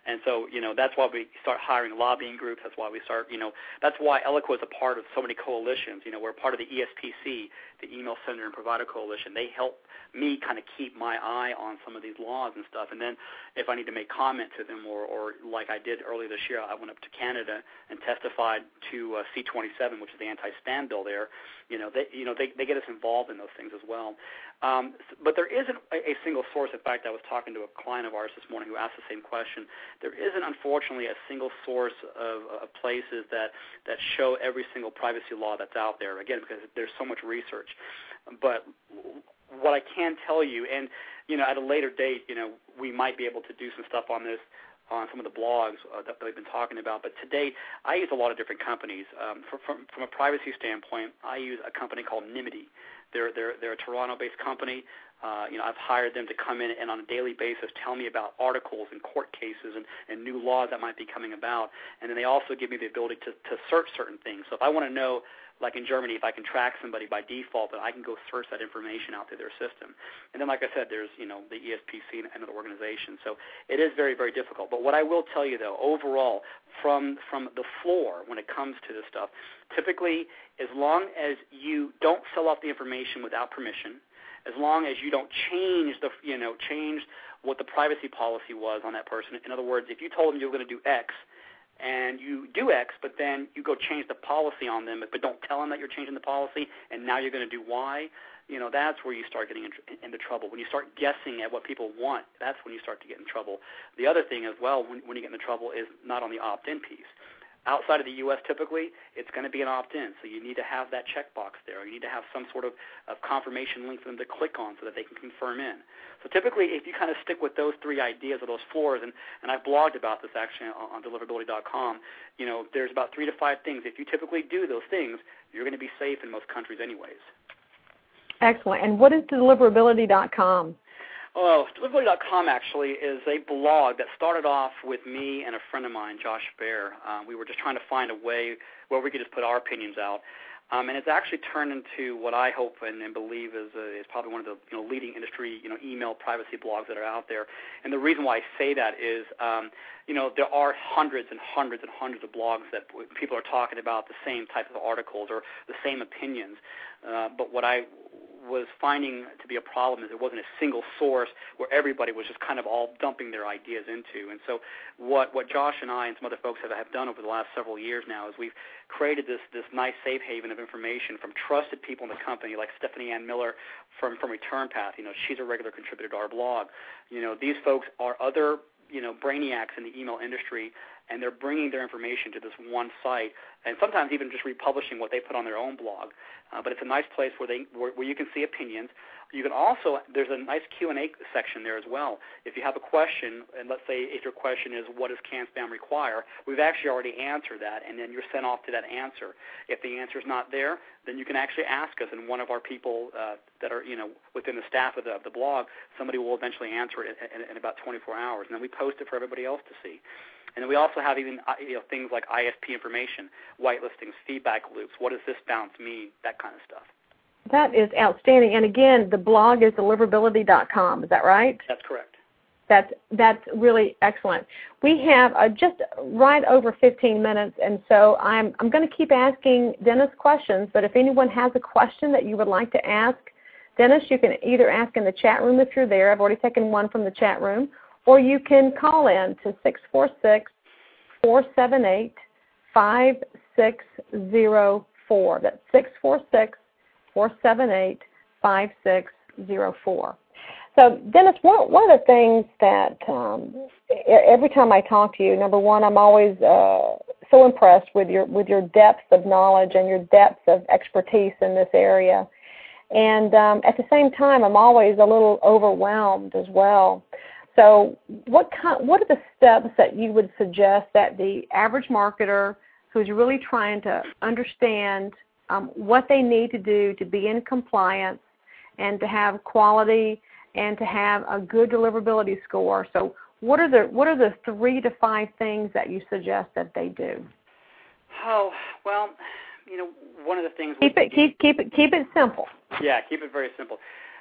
And so, you know, that's why we start hiring lobbying groups. That's why we start, you know, that's why Eloqua is a part of so many coalitions. You know, we're part of the E S P C, the Email Sender and Provider Coalition. They help me kind of keep my eye on some of these laws and stuff. And then if I need to make comment to them, or, or like I did earlier this year, I went up to Canada and testified to uh, C twenty-seven, which is the anti-spam bill there. You know, they, you know, they, they get us involved in those things as well. Um, but there isn't a, a single source. In fact, I was talking to a client of ours this morning who asked the same question. There isn't, unfortunately, a single source of, of places that, that show every single privacy law that's out there, again, because there's so much research. But what I can tell you, and, you know, at a later date, you know, we might be able to do some stuff on this on some of the blogs uh, that we've been talking about. But to date, I use a lot of different companies. Um, for, from, from a privacy standpoint, I use a company called Nimity. They're, they're, they're a Toronto-based company. Uh, you know, I've hired them to come in and on a daily basis tell me about articles and court cases and, and new laws that might be coming about. And then they also give me the ability to, to search certain things. So if I want to know, like in Germany, if I can track somebody by default, then I can go search that information out through their system. And then, like I said, there's, you know, the E S P C and other organizations. So it is very, very difficult. But what I will tell you, though, overall, from from the floor when it comes to this stuff, typically, as long as you don't sell off the information without permission, as long as you don't change the, you know, change what the privacy policy was on that person. In other words, if you told them you were going to do X, and you do X, but then you go change the policy on them, but don't tell them that you're changing the policy, and now you're going to do Y, you know, that's where you start getting into, into trouble. When you start guessing at what people want, that's when you start to get in trouble. The other thing as well, when, when you get into trouble, is not on the opt-in piece. Outside of the U S, typically, it's going to be an opt-in, so you need to have that checkbox there. You need to have some sort of, of confirmation link for them to click on so that they can confirm in. So typically, if you kind of stick with those three ideas or those floors, and, and I've blogged about this actually on, on deliverability dot com, you know, there's about three to five things. If you typically do those things, you're going to be safe in most countries anyways. Excellent. And what is deliverability dot com? Oh, deliverability dot com actually is a blog that started off with me and a friend of mine, Josh Baer. Um, we were just trying to find a way where we could just put our opinions out. Um, and it's actually turned into what I hope and, and believe is, uh, is probably one of the you know, leading industry you know, email privacy blogs that are out there. And the reason why I say that is, um, you know, there are hundreds and hundreds and hundreds of blogs that people are talking about the same type of articles or the same opinions. Uh, but what I was finding to be a problem is there wasn't a single source where everybody was just kind of all dumping their ideas into. And so what, what Josh and I and some other folks have, have done over the last several years now is we've created this, this nice safe haven of information from trusted people in the company like Stephanie Ann Miller from, from ReturnPath. You know, she's a regular contributor to our blog. You know, these folks are other you know, brainiacs in the email industry, and they're bringing their information to this one site, and sometimes even just republishing what they put on their own blog. Uh, but it's a nice place where they where, where you can see opinions. You can also, there's a nice Q and A section there as well. If you have a question, and let's say if your question is, what does CAN-SPAM require, we've actually already answered that, and then you're sent off to that answer. If the answer is not there, then you can actually ask us, and one of our people uh, that are, you know, within the staff of the, of the blog, somebody will eventually answer it in, in, in about twenty-four hours, and then we post it for everybody else to see. And then we also have even uh, you know, things like I S P information, whitelistings, feedback loops, what does this bounce mean, that kind of stuff. That is outstanding. And again, the blog is deliverability dot com. Is that right? That's correct. That's that's really excellent. We have uh, just right over fifteen minutes, and so I'm I'm going to keep asking Dennis questions. But if anyone has a question that you would like to ask Dennis, you can either ask in the chat room if you're there. I've already taken one from the chat room, or you can call in to six four six, four seven eight, five six zero four. That's six four six, four seven eight, five six zero four. So, Dennis, one, one of the things that um, every time I talk to you, number one, I'm always uh, so impressed with your with your depth of knowledge and your depth of expertise in this area. And um, at the same time, I'm always a little overwhelmed as well. So what kind, what are the steps that you would suggest that the average marketer who's really trying to understand um, what they need to do to be in compliance and to have quality and to have a good deliverability score? So what are the what are the three to five things that you suggest that they do? Oh, well, you know, one of the things keep it keep keep it keep it simple. Yeah, keep it very simple.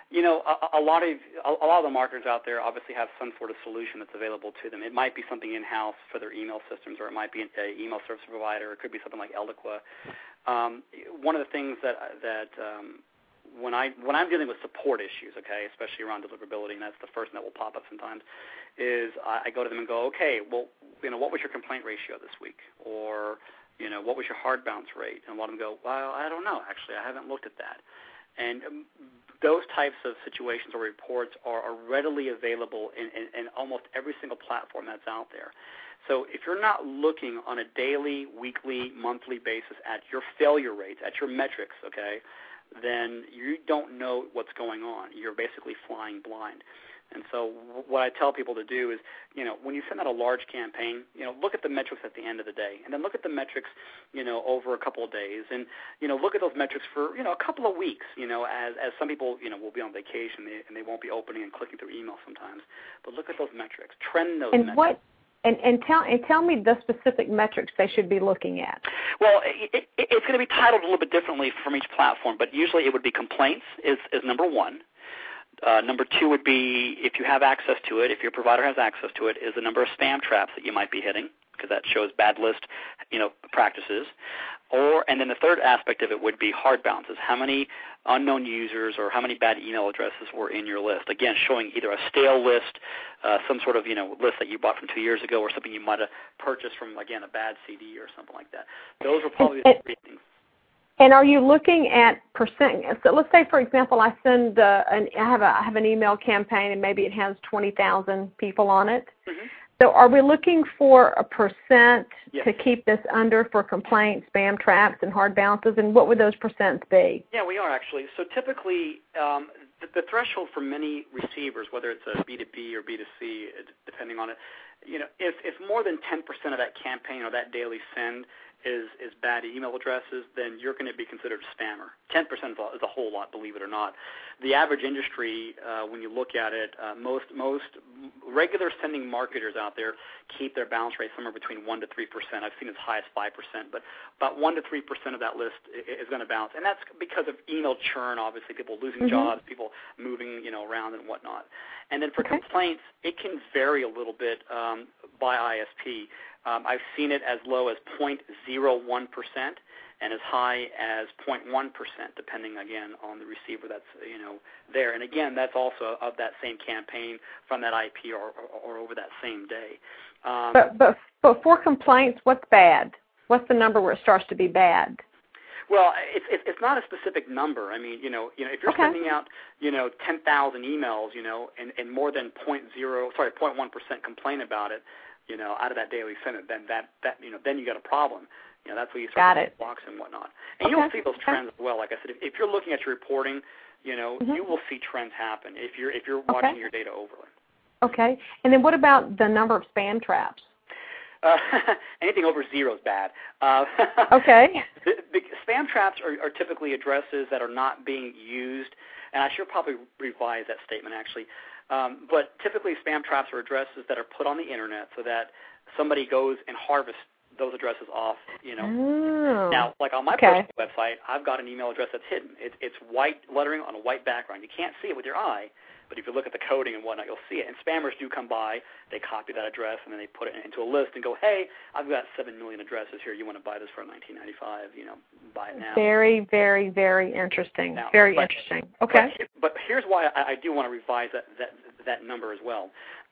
You know, a, a lot of a, a lot of the marketers out there obviously have some sort of solution that's available to them. It might be something in-house for their email systems, or it might be an email service provider. It could be something like Eloqua. Um, one of the things that that um, when I when I'm dealing with support issues, okay, especially around deliverability, and that's the first thing that will pop up sometimes, is I, I go to them and go, okay, well, you know, what was your complaint ratio this week, or you know, what was your hard bounce rate? And a lot of them go, well, I don't know, actually, I haven't looked at that. And um, those types of situations or reports are, are readily available in, in, in almost every single platform that's out there. So if you're not looking on a daily, weekly, monthly basis at your failure rates, at your metrics, okay, then you don't know what's going on. You're basically flying blind. And so what I tell people to do is, you know, when you send out a large campaign, you know, look at the metrics at the end of the day, and then look at the metrics, you know, over a couple of days, and, you know, look at those metrics for, you know, a couple of weeks, you know, as, as some people, you know, will be on vacation and they won't be opening and clicking through email sometimes. But look at those metrics. Trend those and metrics. What, and, and, tell, and tell me the specific metrics they should be looking at. Well, it, it, it's going to be titled a little bit differently from each platform, but usually it would be complaints is, is number one. Uh, number two would be, if you have access to it, if your provider has access to it, is the number of spam traps that you might be hitting, because that shows bad list, you know, practices. Or, and then the third aspect of it would be hard bounces. How many unknown users or how many bad email addresses were in your list? Again, showing either a stale list, uh, some sort of, you know, list that you bought from two years ago, or something you might have purchased from, again, a bad C D or something like that. Those are probably the three things. And are you looking at percent? So let's say, for example, I send uh, an I have a I have an email campaign, and maybe it has twenty thousand people on it. Mm-hmm. So are we looking for a percent yes. to keep this under for complaints, spam traps, and hard bounces? And what would those percents be? Yeah, we are actually. So typically, um, the, the threshold for many receivers, whether it's a B two B or B two C, depending on it, you know, if if more than ten percent of that campaign or that daily send is is bad email addresses, then you're going to be considered a spammer. ten percent is a, is a whole lot, believe it or not. The average industry, uh, when you look at it, uh, most most regular sending marketers out there keep their bounce rate somewhere between one to three percent. I've seen as high as five percent, but about one to three percent of that list is going to bounce, and that's because of email churn. Obviously, people losing mm-hmm. jobs, people moving, you know, around and whatnot. And then for okay. complaints, it can vary a little bit um, by I S P. Um, I've seen it as low as zero point zero one percent and as high as zero point one percent, depending, again, on the receiver that's, you know, there. And, again, that's also of that same campaign from that I P or, or, or over that same day. Um, but, but, but for complaints, what's bad? What's the number where it starts to be bad? Well, it's it's not a specific number. I mean, you know, you know, if you're okay. sending out, you know, ten thousand emails, you know, and, and more than point zero, sorry, zero point one percent complain about it, you know, out of that daily send, then that, that you know, then you got a problem. You know, that's where you start to blocks and whatnot. And okay. you'll see those trends as well. Like I said, if, if you're looking at your reporting, you know, mm-hmm. you will see trends happen if you're if you're watching okay. your data overlay. Okay. And then what about the number of spam traps? Uh, anything over zero is bad. Uh, okay. The, the spam traps are, are typically addresses that are not being used, and I should probably revise that statement actually. Um, but typically spam traps are addresses that are put on the Internet so that somebody goes and harvests those addresses off, you know. Oh, now, like on my okay. personal website, I've got an email address that's hidden. It, it's white lettering on a white background. You can't see it with your eye, but if you look at the coding and whatnot, you'll see it. And spammers do come by, they copy that address, and then they put it into a list and go, hey, I've got seven million addresses here. You want to buy this for nineteen ninety-five, you know, buy it now. Very, very, very interesting. Now, very but, interesting. Okay. But, but here's why I, I do want to revise that, that, that number as well.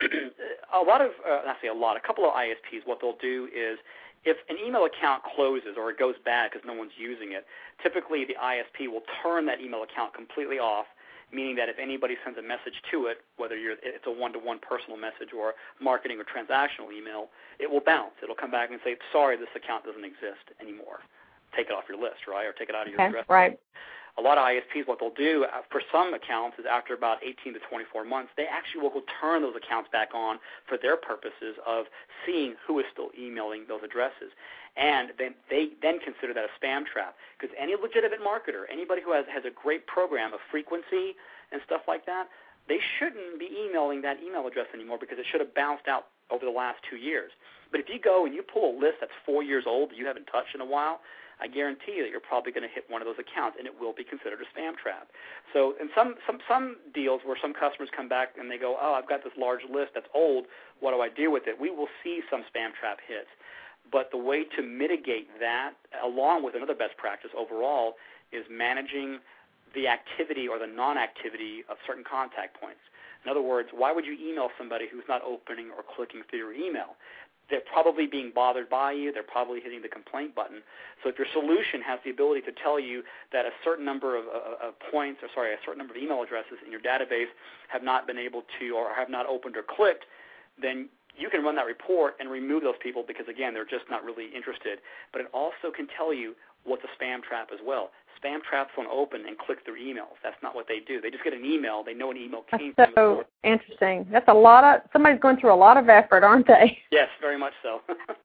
a lot of, uh, not say a lot, a couple of I S Ps, what they'll do is if an email account closes or it goes bad because no one's using it, typically the I S P will turn that email account completely off, meaning that if anybody sends a message to it, whether you're, it's a one-to-one personal message or marketing or transactional email, it will bounce. It'll come back and say, sorry, this account doesn't exist anymore. Take it off your list, right, or take it out of your okay, address. Right. A lot of I S Ps, what they'll do for some accounts is after about eighteen to twenty-four months, they actually will turn those accounts back on for their purposes of seeing who is still emailing those addresses. And then they then consider that a spam trap, because any legitimate marketer, anybody who has, has a great program of frequency and stuff like that, they shouldn't be emailing that email address anymore because it should have bounced out over the last two years. But if you go and you pull a list that's four years old that you haven't touched in a while, I guarantee you that you're probably going to hit one of those accounts, and it will be considered a spam trap. So in some, some, some deals where some customers come back and they go, oh, I've got this large list that's old, what do I do with it? We will see some spam trap hits. But the way to mitigate that, along with another best practice overall, is managing the activity or the non-activity of certain contact points. In other words, why would you email somebody who's not opening or clicking through your email? They're probably being bothered by you. They're probably hitting the complaint button. So if your solution has the ability to tell you that a certain number of, of, of points, or sorry, a certain number of email addresses in your database have not been able to or have not opened or clicked, then you can run that report and remove those people because, again, they're just not really interested. But it also can tell you what's a spam trap as well. Spam traps won't open and click through emails. That's not what they do. They just get an email. They know an email came That's from so interesting. That's a lot of, somebody's going through a lot of effort, aren't they? Yes, very much so.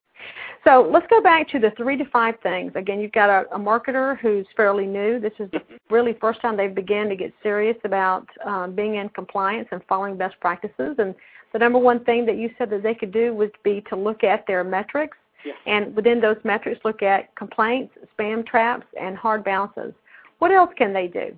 So let's go back to the three to five things. Again, you've got a, a marketer who's fairly new. This is the really first time they've begun to get serious about um, being in compliance and following best practices. And the number one thing that you said that they could do would be to look at their metrics. Yes. And within those metrics, look at complaints, spam traps, and hard bounces. What else can they do?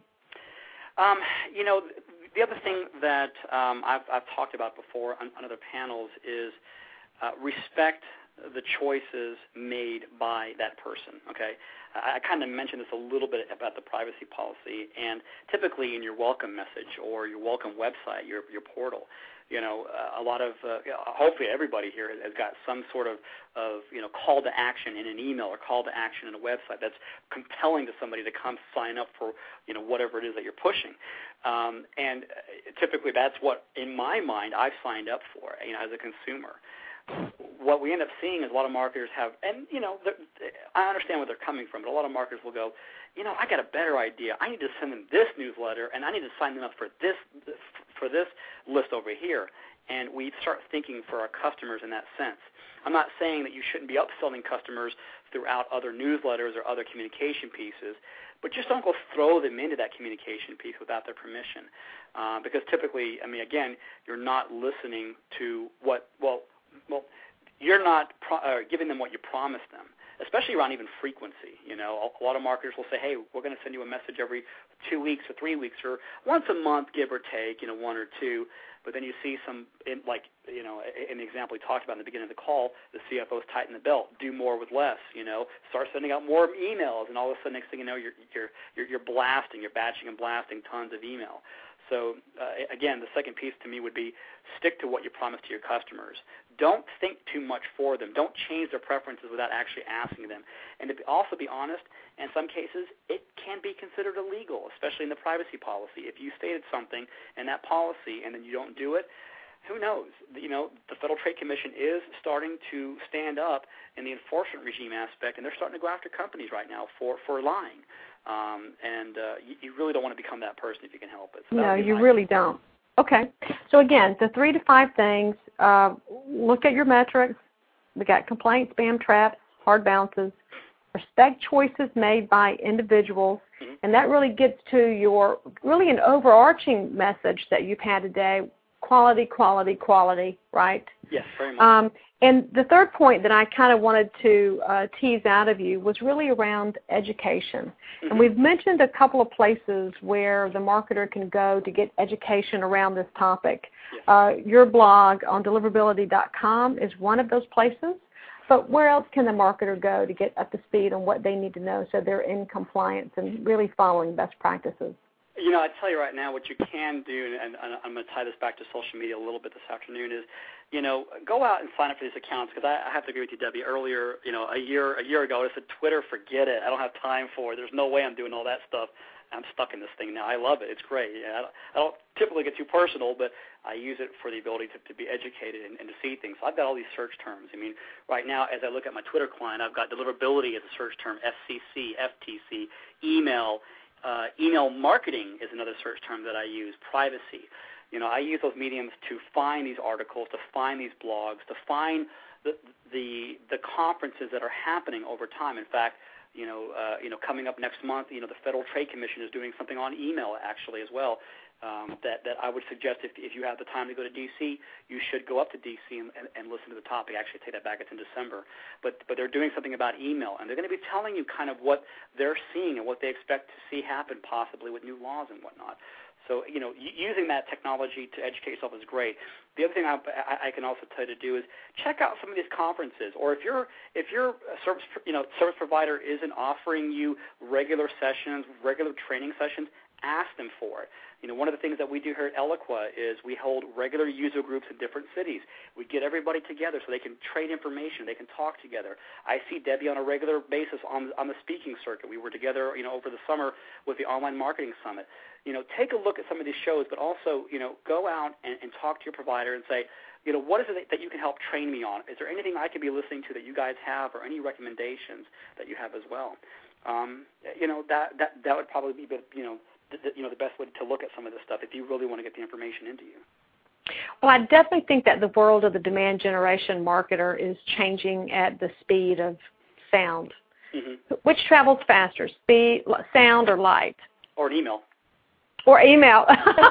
Um, you know, the other thing that um, I've, I've talked about before on, on other panels is uh, respect the choices made by that person, okay? I, I kind of mentioned this a little bit about the privacy policy, and typically in your welcome message or your welcome website, your, your portal, you know, uh, a lot of, uh, hopefully everybody here has, has got some sort of, of, you know, call to action in an email or call to action in a website that's compelling to somebody to come sign up for, you know, whatever it is that you're pushing. Um, and typically that's what, in my mind, I've signed up for, you know, as a consumer. What we end up seeing is a lot of marketers have, and, you know, I understand where they're coming from, but a lot of marketers will go, you know, I got a better idea. I need to send them this newsletter, and I need to sign them up for this for this list over here. And we start thinking for our customers in that sense. I'm not saying that you shouldn't be upselling customers throughout other newsletters or other communication pieces, but just don't go throw them into that communication piece without their permission. Uh, because typically, I mean, again, you're not listening to what, well, well, you're not pro- uh, giving them what you promised them, especially around even frequency. You know, a lot of marketers will say, hey, we're going to send you a message every two weeks or three weeks or once a month, give or take, you know, one or two. But then you see some, in, like, you know, in the example we talked about in the beginning of the call, the C F Os tighten the belt, do more with less, you know, start sending out more emails, and all of a sudden, next thing you know, you're you're you're, you're blasting, you're batching and blasting tons of email. So, uh, again, the second piece to me would be stick to what you promised to your customers. Don't think too much for them. Don't change their preferences without actually asking them. And to also be honest, in some cases, it can be considered illegal, especially in the privacy policy. If you stated something in that policy and then you don't do it, who knows? You know, the Federal Trade Commission is starting to stand up in the enforcement regime aspect, and they're starting to go after companies right now for, for lying. Um, and uh, you, you really don't want to become that person if you can help it. So no, you really don't. Okay. So, again, the three to five things, uh, look at your metrics. We got complaints, spam traps, hard bounces, respect choices made by individuals, mm-hmm. and that really gets to your really an overarching message that you've had today, quality, quality, quality, right? Yes, very much. Um, and the third point that I kind of wanted to uh, tease out of you was really around education. Mm-hmm. And we've mentioned a couple of places where the marketer can go to get education around this topic. Yes. Uh, your blog on deliverability dot com is one of those places. But where else can the marketer go to get up to speed on what they need to know so they're in compliance and really following best practices? You know, I tell you right now, what you can do, and, and I'm going to tie this back to social media a little bit this afternoon, is, you know, go out and sign up for these accounts. Because I, I have to agree with you, Debbie. Earlier, you know, a year a year ago, I said, Twitter, forget it. I don't have time for it. There's no way I'm doing all that stuff. I'm stuck in this thing now. I love it. It's great. Yeah, I, don't, I don't typically get too personal, but I use it for the ability to, to be educated and, and to see things. So I've got all these search terms. I mean, right now, as I look at my Twitter client, I've got deliverability as a search term, F C C, F T C, email. Uh, email marketing is another search term that I use, privacy. You know, I use those mediums to find these articles, to find these blogs, to find the the, the conferences that are happening over time. In fact, you know, uh, you know, coming up next month, you know, the Federal Trade Commission is doing something on email actually as well. Um, that, that I would suggest if, if you have the time to go to D C, you should go up to D C and, and, and listen to the topic. Actually, take that back. It's in December. But but they're doing something about email, and they're going to be telling you kind of what they're seeing and what they expect to see happen possibly with new laws and whatnot. So, you know, using that technology to educate yourself is great. The other thing I, I can also tell you to do is check out some of these conferences, or if your if your service you know service provider isn't offering you regular sessions, regular training sessions, ask them for it. You know, one of the things that we do here at Eloqua is we hold regular user groups in different cities. We get everybody together so they can trade information, they can talk together. I see Debbie on a regular basis on on the speaking circuit. We were together, you know, over the summer with the Online Marketing Summit. You know, take a look at some of these shows, but also, you know, go out and, and talk to your provider and say, you know, what is it that you can help train me on? Is there anything I could be listening to that you guys have, or any recommendations that you have as well? Um, you know, that that that would probably be, you know. The, you know, the best way to look at some of this stuff if you really want to get the information into you. Well, I definitely think that the world of the demand generation marketer is changing at the speed of sound. Mm-hmm. Which travels faster, speed, sound, or light? Or an email. Or email.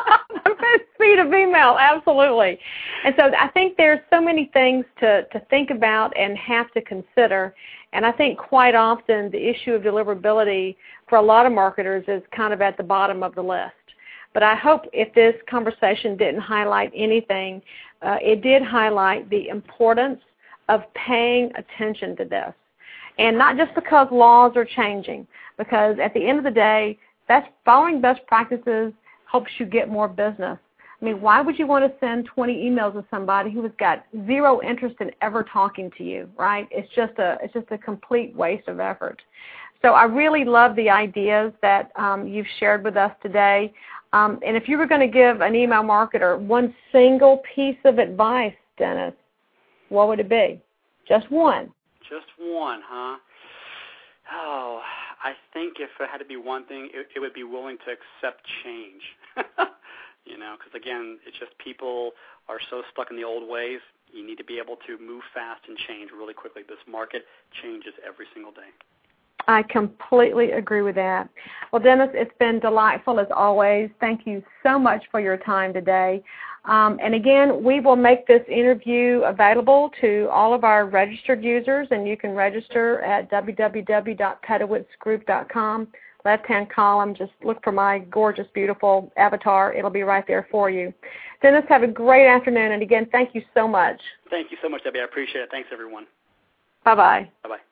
The speed of email, absolutely. And so I think there's so many things to, to think about and have to consider. And I think quite often the issue of deliverability for a lot of marketers is kind of at the bottom of the list. But I hope if this conversation didn't highlight anything, uh, it did highlight the importance of paying attention to this. And not just because laws are changing, because at the end of the day, best, following best practices helps you get more business. I mean, why would you want to send twenty emails to somebody who has got zero interest in ever talking to you, right? It's just a, it's just a complete waste of effort. So I really love the ideas that um, you've shared with us today. Um, and if you were going to give an email marketer one single piece of advice, Dennis, what would it be? Just one. Just one, huh? Oh, I think if it had to be one thing, it, it would be willing to accept change. You know, because, again, it's just people are so stuck in the old ways. You need to be able to move fast and change really quickly. This market changes every single day. I completely agree with that. Well, Dennis, it's been delightful as always. Thank you so much for your time today. Um, and again, we will make this interview available to all of our registered users, and you can register at w w w dot pedowitz group dot com. Left-hand column, just look for my gorgeous, beautiful avatar. It'll be right there for you. Dennis, have a great afternoon, and again, thank you so much. Thank you so much, Debbie. I appreciate it. Thanks, everyone. Bye-bye. Bye-bye.